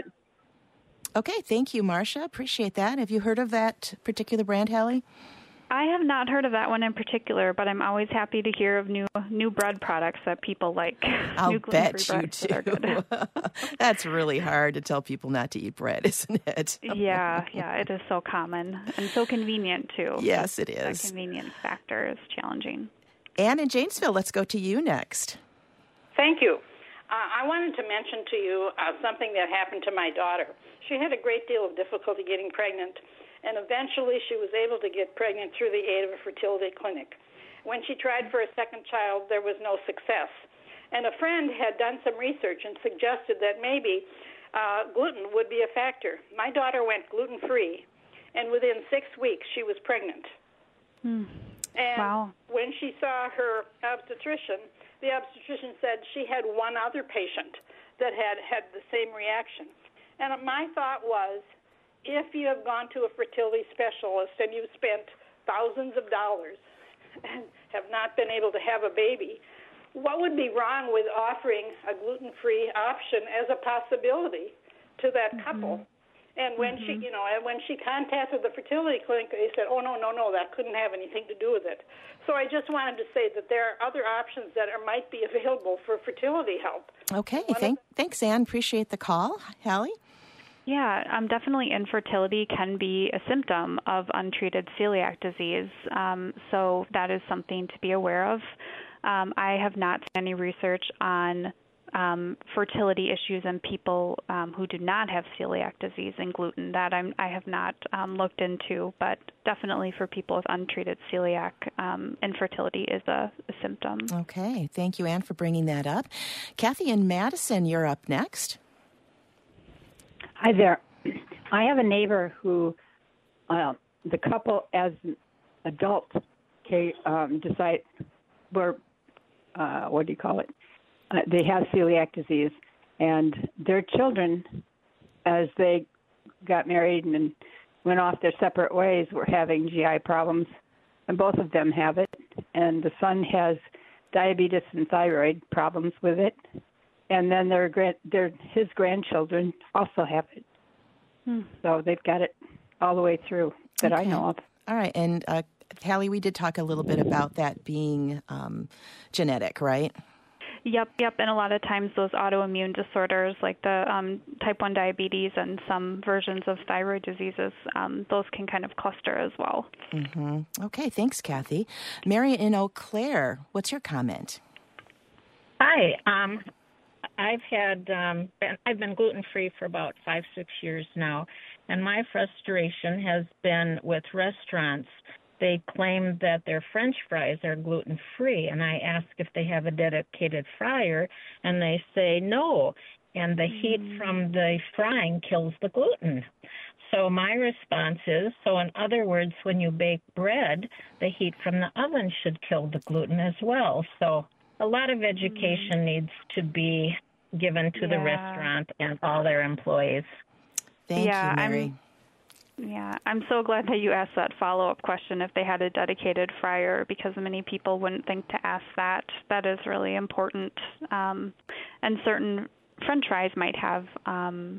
Okay, thank you, Marcia. Appreciate that. Have you heard of that particular brand, Hallie? I have not heard of that one in particular, but I'm always happy to hear of new bread products that people like. I'll bet you do. That's really hard to tell people not to eat bread, isn't it? Yeah, it is so common and so convenient, too. Yes, it is. The convenience factor is challenging. Anne in Janesville, let's go to you next. Thank you. I wanted to mention to you something that happened to my daughter. She had a great deal of difficulty getting pregnant, and eventually she was able to get pregnant through the aid of a fertility clinic. When she tried for a second child, there was no success. And a friend had done some research and suggested that maybe gluten would be a factor. My daughter went gluten-free, and within 6 weeks she was pregnant. And when she saw her obstetrician, the obstetrician said she had one other patient that had the same reaction. And my thought was, if you have gone to a fertility specialist and you've spent thousands of dollars and have not been able to have a baby, what would be wrong with offering a gluten-free option as a possibility to that couple? And when she contacted the fertility clinic, they said, "Oh, no, that couldn't have anything to do with it." So I just wanted to say that there are other options that might be available for fertility help. Okay, thanks, Anne. Appreciate the call. Hallie? Yeah, definitely infertility can be a symptom of untreated celiac disease, so that is something to be aware of. I have not seen any research on fertility issues in people who do not have celiac disease and gluten. That I have not looked into, but definitely for people with untreated celiac, infertility is a symptom. Okay, thank you, Anne, for bringing that up. Kathy in Madison, you're up next. Hi there. I have a neighbor who, the couple as adults, decide were, they have celiac disease, and their children, as they got married and went off their separate ways, were having GI problems, and both of them have it. And the son has diabetes and thyroid problems with it. And then his grandchildren also have it. So they've got it all the way through that I know of. All right. And Hallie, we did talk a little bit about that being genetic, right? Yep. And a lot of times those autoimmune disorders like the type 1 diabetes and some versions of thyroid diseases, those can kind of cluster as well. Okay. Thanks, Kathy. Mary in Eau Claire, what's your comment? Hi. I've been gluten-free for about 5-6 years now, and my frustration has been with restaurants. They claim that their French fries are gluten-free, and I ask if they have a dedicated fryer, and they say no, and the heat from the frying kills the gluten. So my response is, in other words, when you bake bread, the heat from the oven should kill the gluten as well. So a lot of education needs to be given to the restaurant and all their employees. Thank you, Mary. I'm so glad that you asked that follow-up question if they had a dedicated fryer, because many people wouldn't think to ask that. That is really important. And certain French fries might have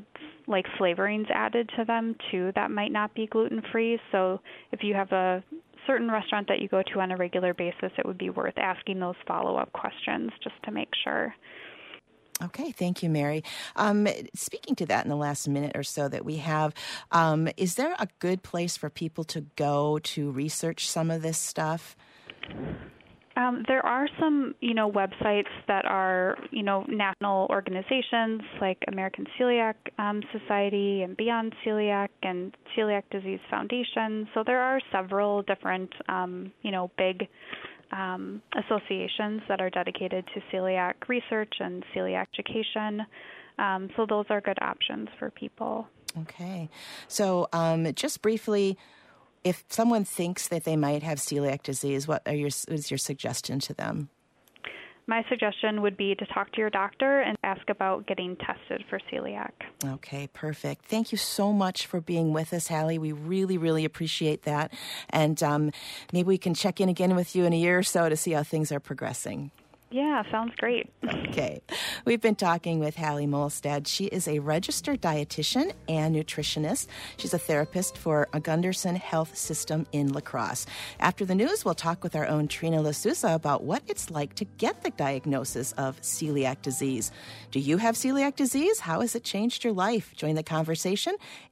like flavorings added to them too that might not be gluten-free. So if you have a certain restaurant that you go to on a regular basis, it would be worth asking those follow-up questions just to make sure. Okay, thank you, Mary. Speaking to that in the last minute or so that we have, is there a good place for people to go to research some of this stuff? There are some, websites that are, national organizations like American Celiac Society and Beyond Celiac and Celiac Disease Foundation. So there are several different, big associations that are dedicated to celiac research and celiac education. So those are good options for people. Okay. So just briefly, if someone thinks that they might have celiac disease, what is your suggestion to them? My suggestion would be to talk to your doctor and ask about getting tested for celiac. Okay, perfect. Thank you so much for being with us, Hallie. We really, really appreciate that. And maybe we can check in again with you in a year or so to see how things are progressing. Yeah, sounds great. Okay. We've been talking with Hallie Molstad. She is a registered dietitian and nutritionist. She's a therapist for a Gunderson Health System in La Crosse. After the news, we'll talk with our own Trina LaSouza about what it's like to get the diagnosis of celiac disease. Do you have celiac disease? How has it changed your life? Join the conversation,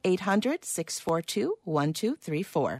800-642-1234.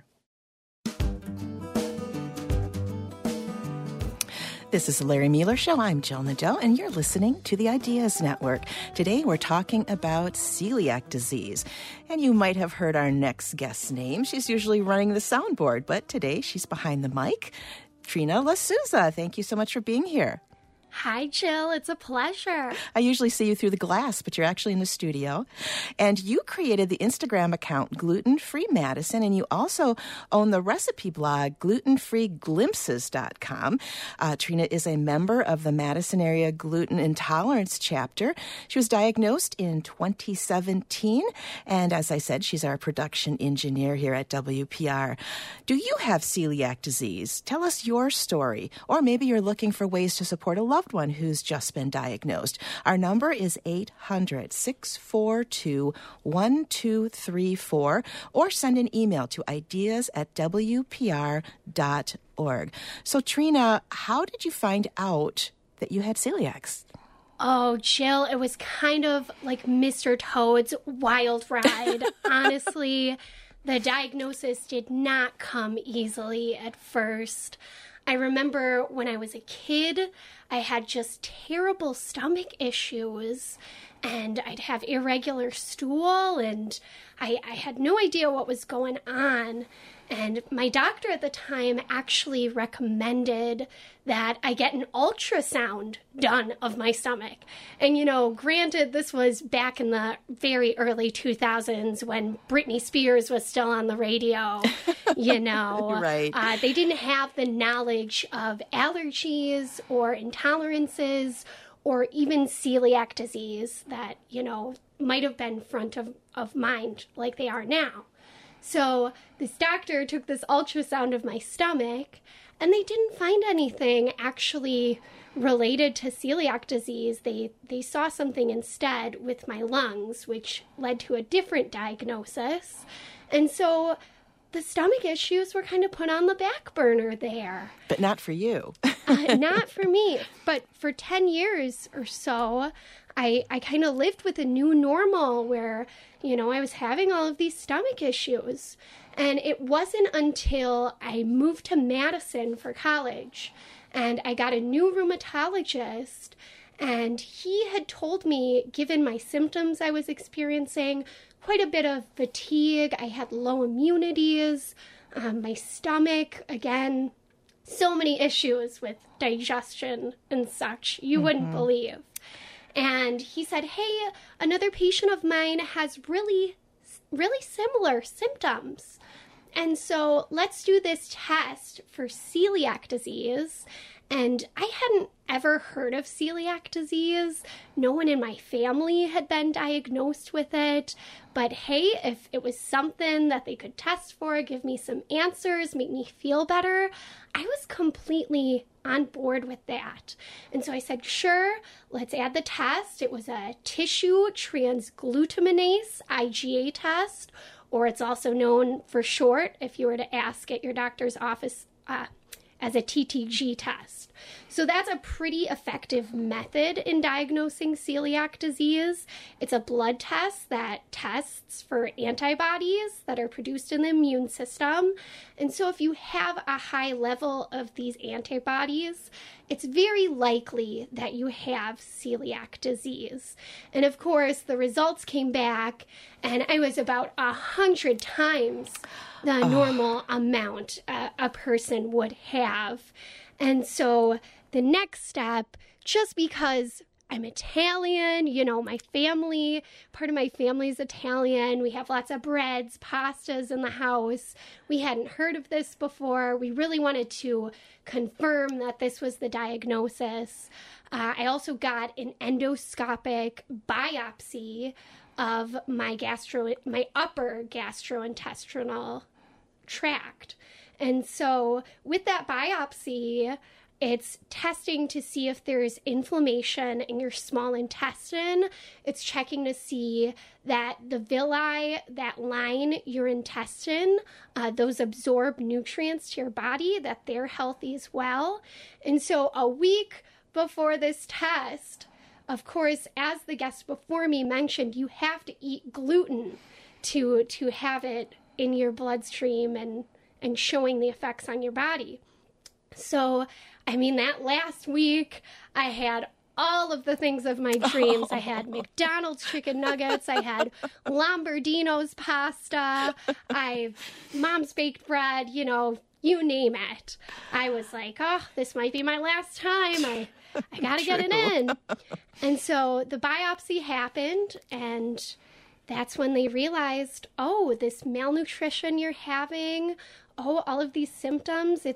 This is the Larry Mueller Show. I'm Jill Nadeau, and you're listening to the Ideas Network. Today, we're talking about celiac disease. And you might have heard our next guest's name. She's usually running the soundboard, but today she's behind the mic. Trina LaSouza, thank you so much for being here. Hi, Jill. It's a pleasure. I usually see you through the glass, but you're actually in the studio. And you created the Instagram account Gluten Free Madison, and you also own the recipe blog glutenfreeglimpses.com. Trina is a member of the Madison Area Gluten Intolerance Chapter. She was diagnosed in 2017, and as I said, she's our production engineer here at WPR. Do you have celiac disease? Tell us your story, or maybe you're looking for ways to support a loved one who's just been diagnosed. Our number is 800-642-1234, or send an email to ideas@wpr.org. So, Trina, how did you find out that you had celiacs? Oh, Jill, it was kind of like Mr. Toad's wild ride. Honestly, the diagnosis did not come easily at first. I remember when I was a kid, I had just terrible stomach issues, and I'd have irregular stool, and I had no idea what was going on. And my doctor at the time actually recommended that I get an ultrasound done of my stomach. And, granted, this was back in the very early 2000s when Britney Spears was still on the radio, Right. They didn't have the knowledge of allergies or intolerances or even celiac disease that, might have been front of mind like they are now. So this doctor took this ultrasound of my stomach, and they didn't find anything actually related to celiac disease. They saw something instead with my lungs, which led to a different diagnosis. And so the stomach issues were kind of put on the back burner there. But not for you. Not for me. But for 10 years or so, I kind of lived with a new normal where, I was having all of these stomach issues. And it wasn't until I moved to Madison for college and I got a new rheumatologist, and he had told me, given my symptoms I was experiencing, quite a bit of fatigue. I had low immunities, my stomach, again, so many issues with digestion and such, you wouldn't believe. And he said, hey, another patient of mine has really, really similar symptoms. And so let's do this test for celiac disease. And I hadn't ever heard of celiac disease. No one in my family had been diagnosed with it. But hey, if it was something that they could test for, give me some answers, make me feel better, I was completely on board with that. And so I said, sure, let's add the test. It was a tissue transglutaminase IgA test, or it's also known for short, if you were to ask at your doctor's office, as a TTG test. So that's a pretty effective method in diagnosing celiac disease. It's a blood test that tests for antibodies that are produced in the immune system. And so if you have a high level of these antibodies, it's very likely that you have celiac disease. And of course, the results came back, and I was about 100 times the normal amount a person would have. And so the next step, just because I'm Italian, you know, my family, part of my family is Italian. We have lots of breads, pastas in the house. We hadn't heard of this before. We really wanted to confirm that this was the diagnosis. I also got an endoscopic biopsy of my upper gastrointestinal tract. And so with that biopsy, it's testing to see if there's inflammation in your small intestine. It's checking to see that the villi that line your intestine, those absorb nutrients to your body, that they're healthy as well. And so a week before this test, of course, as the guest before me mentioned, you have to eat gluten to have it in your bloodstream and showing the effects on your body. So, I mean, that last week, I had all of the things of my dreams. I had McDonald's chicken nuggets. I had Lombardino's pasta. Mom's baked bread, you know, you name it. I was like, oh, this might be my last time. I got to get it in. And so the biopsy happened, and that's when they realized, oh, this malnutrition you're having, oh, all of these symptoms,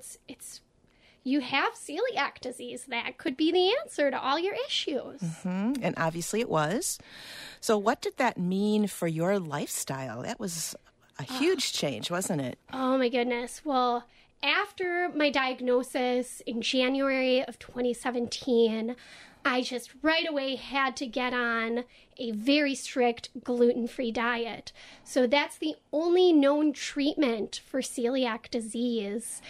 you have celiac disease. That could be the answer to all your issues. Mm-hmm. And obviously it was. So what did that mean for your lifestyle? That was a huge change, wasn't it? Oh, my goodness. Well, after my diagnosis in January of 2017, I just right away had to get on a very strict gluten-free diet. So that's the only known treatment for celiac disease.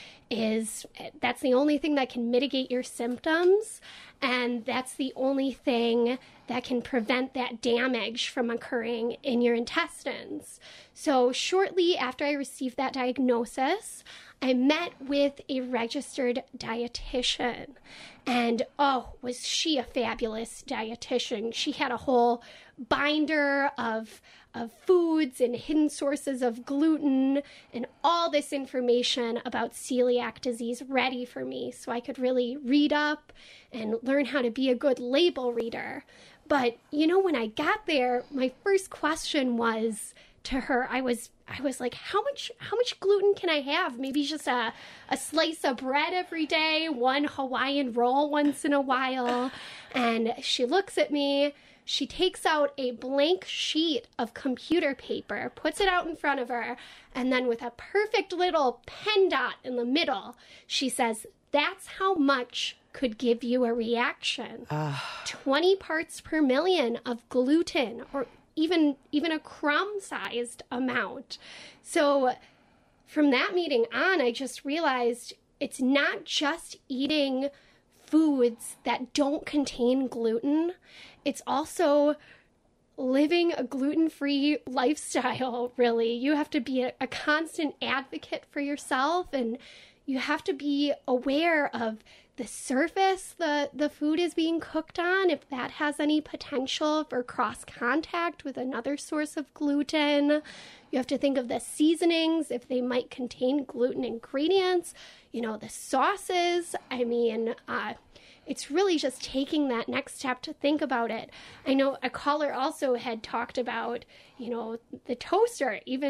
That's the only thing that can mitigate your symptoms, and that's the only thing that can prevent that damage from occurring in your intestines. So shortly after I received that diagnosis, I met with a registered dietitian, and oh, was she a fabulous dietitian. She had a whole binder of foods and hidden sources of gluten and all this information about celiac disease ready for me so I could really read up and learn how to be a good label reader. But, you know, when I got there, my first question was to her, I was like, how much gluten can I have? Maybe just a slice of bread every day, one Hawaiian roll once in a while. And she looks at me, she takes out a blank sheet of computer paper, puts it out in front of her, and then with a perfect little pen dot in the middle, she says, that's how much could give you a reaction. 20 parts per million of gluten, or even a crumb-sized amount. So from that meeting on, I just realized it's not just eating foods that don't contain gluten. It's also living a gluten-free lifestyle, really. You have to be a constant advocate for yourself, and you have to be aware of the surface the food is being cooked on, if that has any potential for cross-contact with another source of gluten. You have to think of the seasonings, if they might contain gluten ingredients, you know, the sauces. I mean, it's really just taking that next step to think about it. I know a caller also had talked about, you know, the toaster, even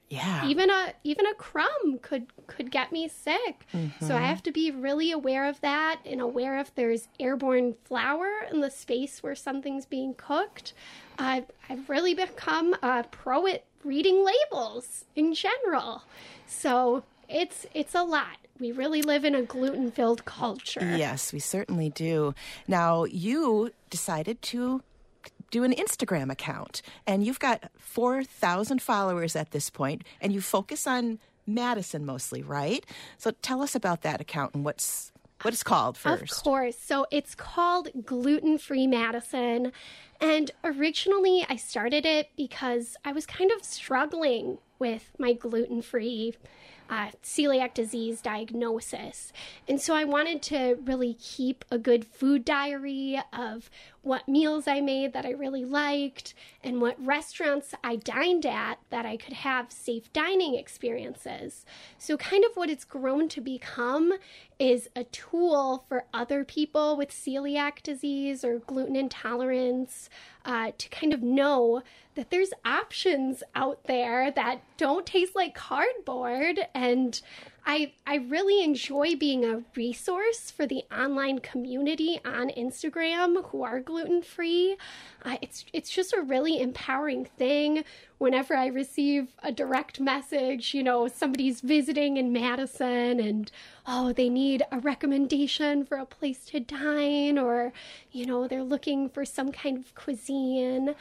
Yeah. Even a crumb could get me sick. Mm-hmm. So I have to be really aware of that and aware if there's airborne flour in the space where something's being cooked. I've really become a pro at reading labels in general. So it's a lot. We really live in a gluten-filled culture. Yes, we certainly do. Now, you decided to do an Instagram account, and you've got 4,000 followers at this point, and you focus on Madison mostly, right? So tell us about that account and what it's called first. Of course. So it's called Gluten Free Madison. And originally I started it because I was kind of struggling with my gluten-free celiac disease diagnosis. And so I wanted to really keep a good food diary of what meals I made that I really liked and what restaurants I dined at that I could have safe dining experiences. So kind of what it's grown to become is a tool for other people with celiac disease or gluten intolerance to kind of know that there's options out there that don't taste like cardboard. And I really enjoy being a resource for the online community on Instagram who are gluten-free. It's just a really empowering thing. Whenever I receive a direct message, somebody's visiting in Madison and, they need a recommendation for a place to dine, or, they're looking for some kind of cuisine.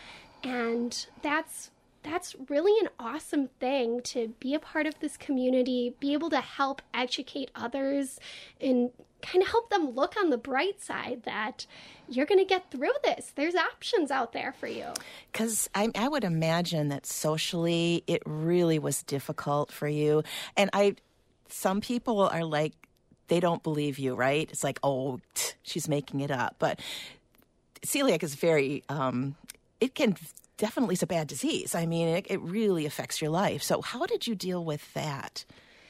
And that's really an awesome thing to be a part of this community, be able to help educate others and kind of help them look on the bright side that you're going to get through this. There's options out there for you. Because I would imagine that socially it really was difficult for you. And some people are like, they don't believe you, right? It's like, she's making it up. But celiac is very, it can definitely is a bad disease. I mean, it really affects your life. So how did you deal with that?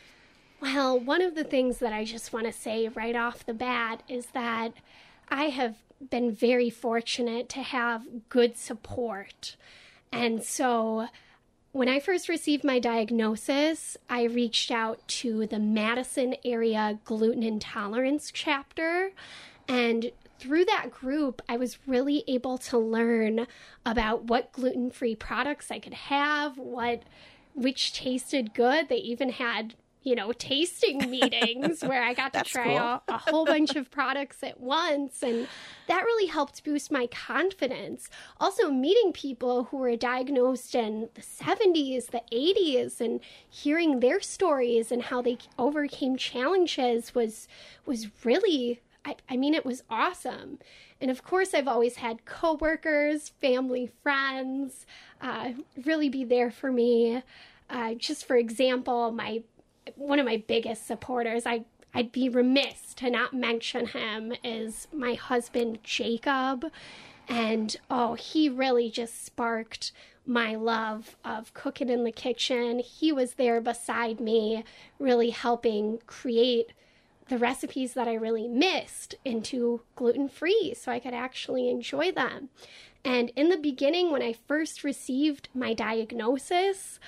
Well, one of the things that I just want to say right off the bat is that I have been very fortunate to have good support. And so when I first received my diagnosis, I reached out to the Madison area gluten intolerance chapter. And through that group, I was really able to learn about what gluten-free products I could have, which tasted good. They even had, tasting meetings where I got to try a whole bunch of products at once. And that really helped boost my confidence. Also, meeting people who were diagnosed in the 70s, the 80s, and hearing their stories and how they overcame challenges was really... it was awesome. And of course, I've always had coworkers, family, friends, really be there for me. Just for example, one of my biggest supporters, I'd be remiss to not mention him, is my husband, Jacob. And, he really just sparked my love of cooking in the kitchen. He was there beside me, really helping create the recipes that I really missed into gluten-free so I could actually enjoy them. And in the beginning, when I first received my diagnosis,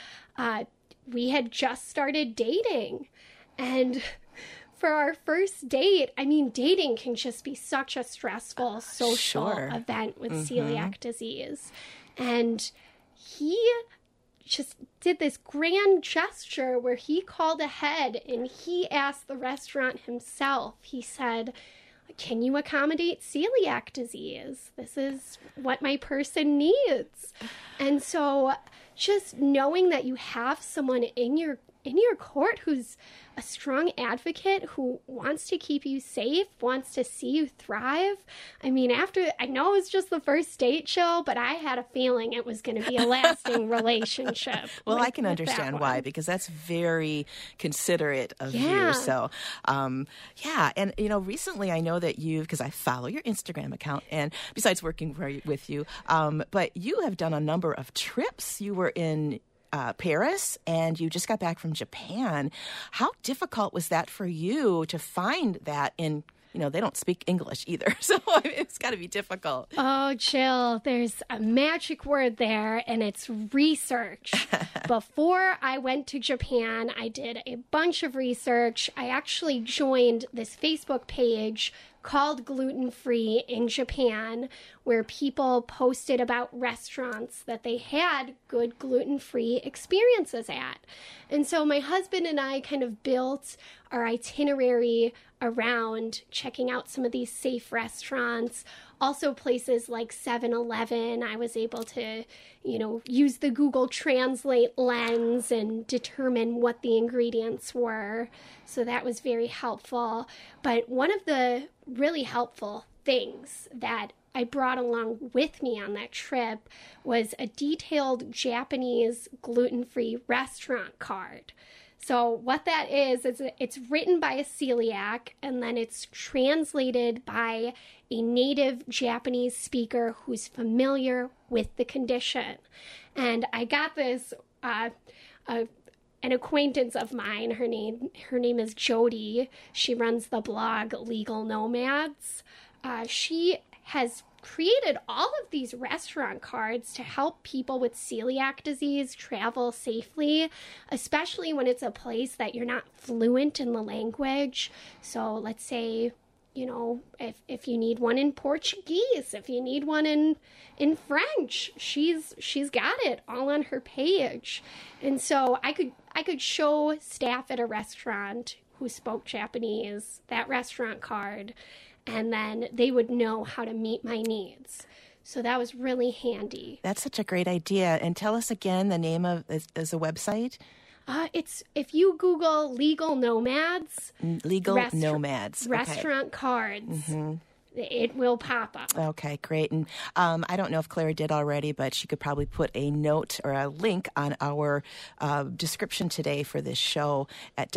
we had just started dating. And for our first date, dating can just be such a stressful social event with celiac disease. And he just did this grand gesture where he called ahead and he asked the restaurant himself. He said, "Can you accommodate celiac disease? This is what my person needs." And so just knowing that you have someone in your court who's a strong advocate, who wants to keep you safe, wants to see you thrive. I know it was just the first date, Jill, but I had a feeling it was going to be a lasting relationship. Well, I can understand why, because that's very considerate of you. So, And, recently I know that because I follow your Instagram account, and besides working with you, but you have done a number of trips. You were in Paris, and you just got back from Japan. How difficult was that for you to find that in they don't speak English either. So it's got to be difficult. Oh, Jill, there's a magic word there, and it's research. Before I went to Japan, I did a bunch of research. I actually joined this Facebook page called Gluten Free in Japan, where people posted about restaurants that they had good gluten-free experiences at. And so my husband and I kind of built our itinerary around checking out some of these safe restaurants. Also places like 7-Eleven, I was able to, use the Google Translate lens and determine what the ingredients were. So that was very helpful. But one of the really helpful things that I brought along with me on that trip was a detailed Japanese gluten-free restaurant card. So what that is it's written by a celiac, and then it's translated by a native Japanese speaker who's familiar with the condition. And I got this, an acquaintance of mine, her name is Jody. She runs the blog Legal Nomads. She has created all of these restaurant cards to help people with celiac disease travel safely, especially when it's a place that you're not fluent in the language. So let's say, if you need one in Portuguese, if you need one in French, she's got it all on her page. And so I could show staff at a restaurant who spoke Japanese that restaurant card, and then they would know how to meet my needs. So that was really handy. That's such a great idea. And tell us again the name of is a website. It's if you Google Legal Nomads. Nomads. Restaurant cards. Mm-hmm. It will pop up. Okay, great. And I don't know if Clara did already, but she could probably put a note or a link on our description today for this show at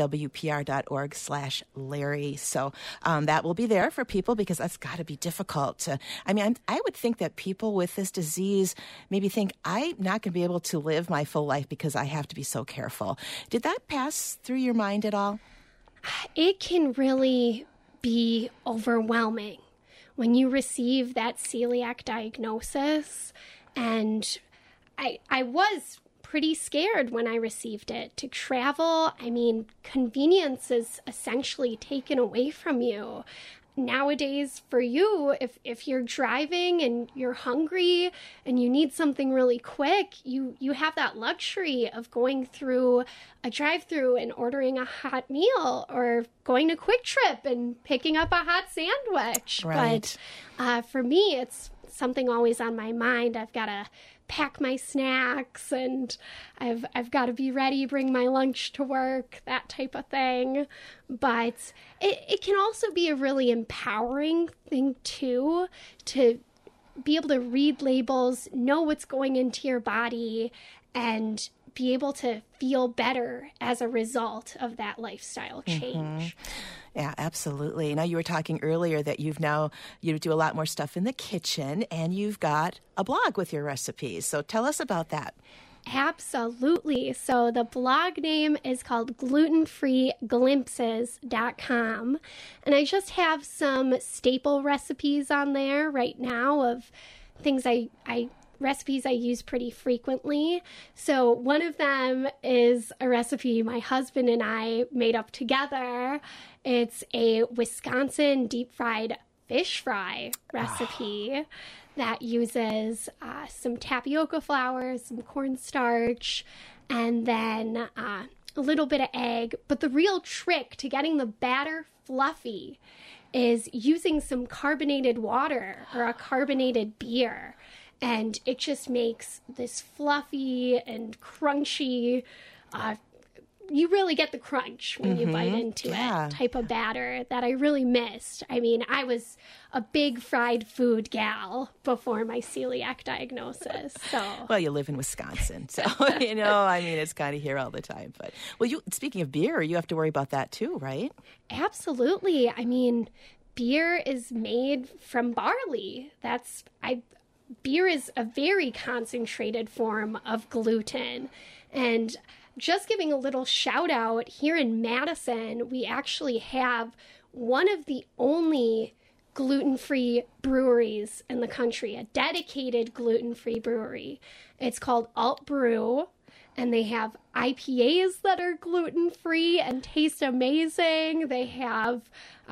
WPR.org/Larry. So that will be there for people, because that's got to be difficult. I would think that people with this disease maybe think, I'm not going to be able to live my full life because I have to be so careful. Did that pass through your mind at all? It can really be overwhelming when you receive that celiac diagnosis. And I was pretty scared when I received it. To travel, convenience is essentially taken away from you. Nowadays, for you, if you're driving and you're hungry and you need something really quick, you have that luxury of going through a drive-thru and ordering a hot meal, or going to Quick Trip and picking up a hot sandwich. Right. But for me, it's something always on my mind. I've got to pack my snacks, and I've got to be ready, bring my lunch to work, that type of thing. But it can also be a really empowering thing too, to be able to read labels, know what's going into your body, and be able to feel better as a result of that lifestyle change. Mm-hmm. Yeah, absolutely. Now, you were talking earlier that you do a lot more stuff in the kitchen, and you've got a blog with your recipes. So tell us about that. Absolutely. So the blog name is called glutenfreeglimpses.com. And I just have some staple recipes on there right now of things recipes I use pretty frequently. So one of them is a recipe my husband and I made up together. It's a Wisconsin deep fried fish fry recipe that uses some tapioca flour, some cornstarch, and then a little bit of egg. But the real trick to getting the batter fluffy is using some carbonated water or a carbonated beer. And it just makes this fluffy and crunchy, you really get the crunch when you bite into it type of batter that I really missed. I was a big fried food gal before my celiac diagnosis. So, well, you live in Wisconsin, so it's kind of here all the time. But speaking of beer, you have to worry about that too, right? Absolutely. Beer is made from barley. Beer is a very concentrated form of gluten. And just giving a little shout out, here in Madison, we actually have one of the only gluten-free breweries in the country, a dedicated gluten-free brewery. It's called Alt Brew, and they have IPAs that are gluten-free and taste amazing. They have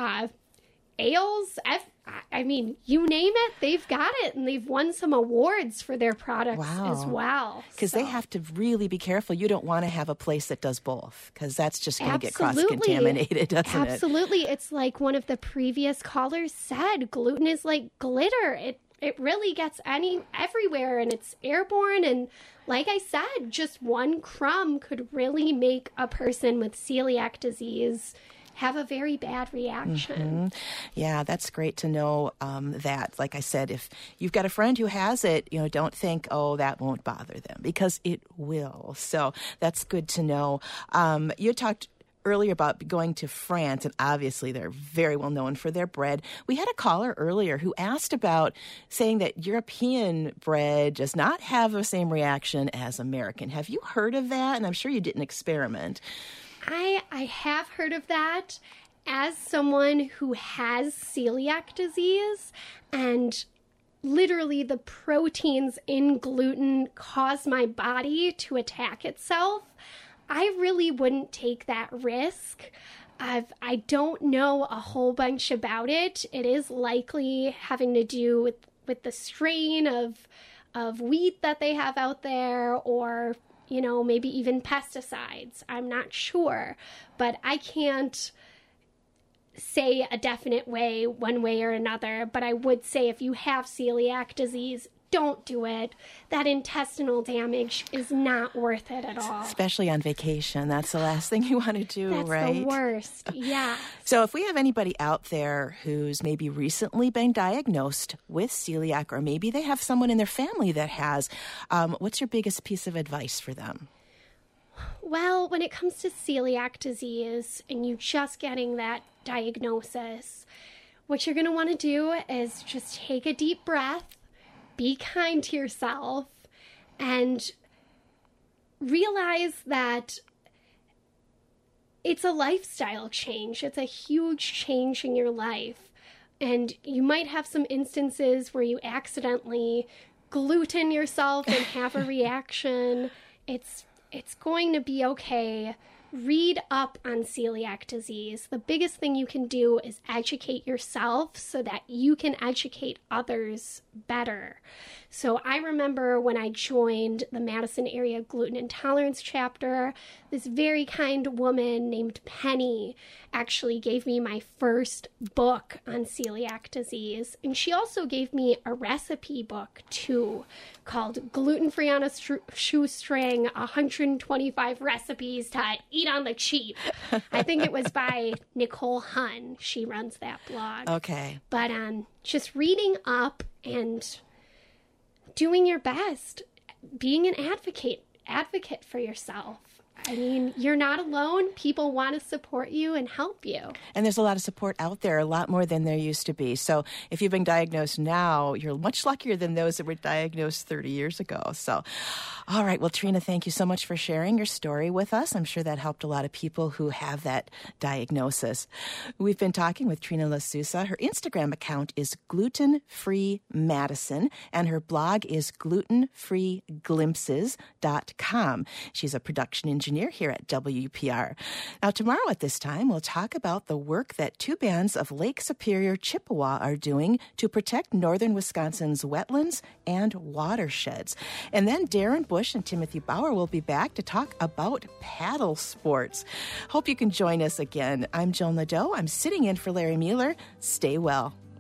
ales. I mean, you name it, they've got it, and they've won some awards for their products as well. Because they have to really be careful. You don't want to have a place that does both, because that's just going to get cross-contaminated, doesn't it? Absolutely. It's like one of the previous callers said, gluten is like glitter. It really gets everywhere, and it's airborne. And like I said, just one crumb could really make a person with celiac disease have a very bad reaction. Yeah, that's great to know that. Like I said, if you've got a friend who has it, don't think, oh, that won't bother them, because it will. So that's good to know. You talked earlier about going to France, and obviously they're very well known for their bread. We had a caller earlier who asked about saying that European bread does not have the same reaction as American. Have you heard of that? And I'm sure you didn't experiment. I have heard of that. As someone who has celiac disease, and literally the proteins in gluten cause my body to attack itself, I really wouldn't take that risk. I don't know a whole bunch about it. It is likely having to do with the strain of wheat that they have out there, or maybe even pesticides. I'm not sure, but I can't say a definite way, one way or another. But I would say if you have celiac disease, don't do it. That intestinal damage is not worth it at all. Especially on vacation. That's the last thing you want to do, right? That's the worst, yeah. So if we have anybody out there who's maybe recently been diagnosed with celiac, or maybe they have someone in their family that has, what's your biggest piece of advice for them? Well, when it comes to celiac disease and you just getting that diagnosis, what you're going to want to do is just take a deep breath, be kind to yourself, and realize that it's a lifestyle change. It's a huge change in your life. And you might have some instances where you accidentally gluten yourself and have a reaction. It's going to be okay. Read up on celiac disease. The biggest thing you can do is educate yourself so that you can educate others better. So I remember when I joined the Madison Area Gluten Intolerance Chapter, this very kind woman named Penny actually gave me my first book on celiac disease. And she also gave me a recipe book, too, called Gluten-Free on a Shoestring, 125 Recipes to Eat on the Cheap. I think it was by Nicole Hunn. She runs that blog. Okay. But just reading up and doing your best, being an advocate for yourself. I mean, you're not alone. People want to support you and help you. And there's a lot of support out there, a lot more than there used to be. So if you've been diagnosed now, you're much luckier than those that were diagnosed 30 years ago. So, all right. Well, Trina, thank you so much for sharing your story with us. I'm sure that helped a lot of people who have that diagnosis. We've been talking with Trina LaSousa. Her Instagram account is Gluten-Free Madison, and her blog is glutenfreeglimpses.com. She's a production engineer here at WPR. Now, tomorrow at this time, we'll talk about the work that two bands of Lake Superior, Chippewa are doing to protect northern Wisconsin's wetlands and watersheds. And then Darren Bush and Timothy Bauer will be back to talk about paddle sports. Hope you can join us again. I'm Jill Nadeau. I'm sitting in for Larry Mueller. Stay well.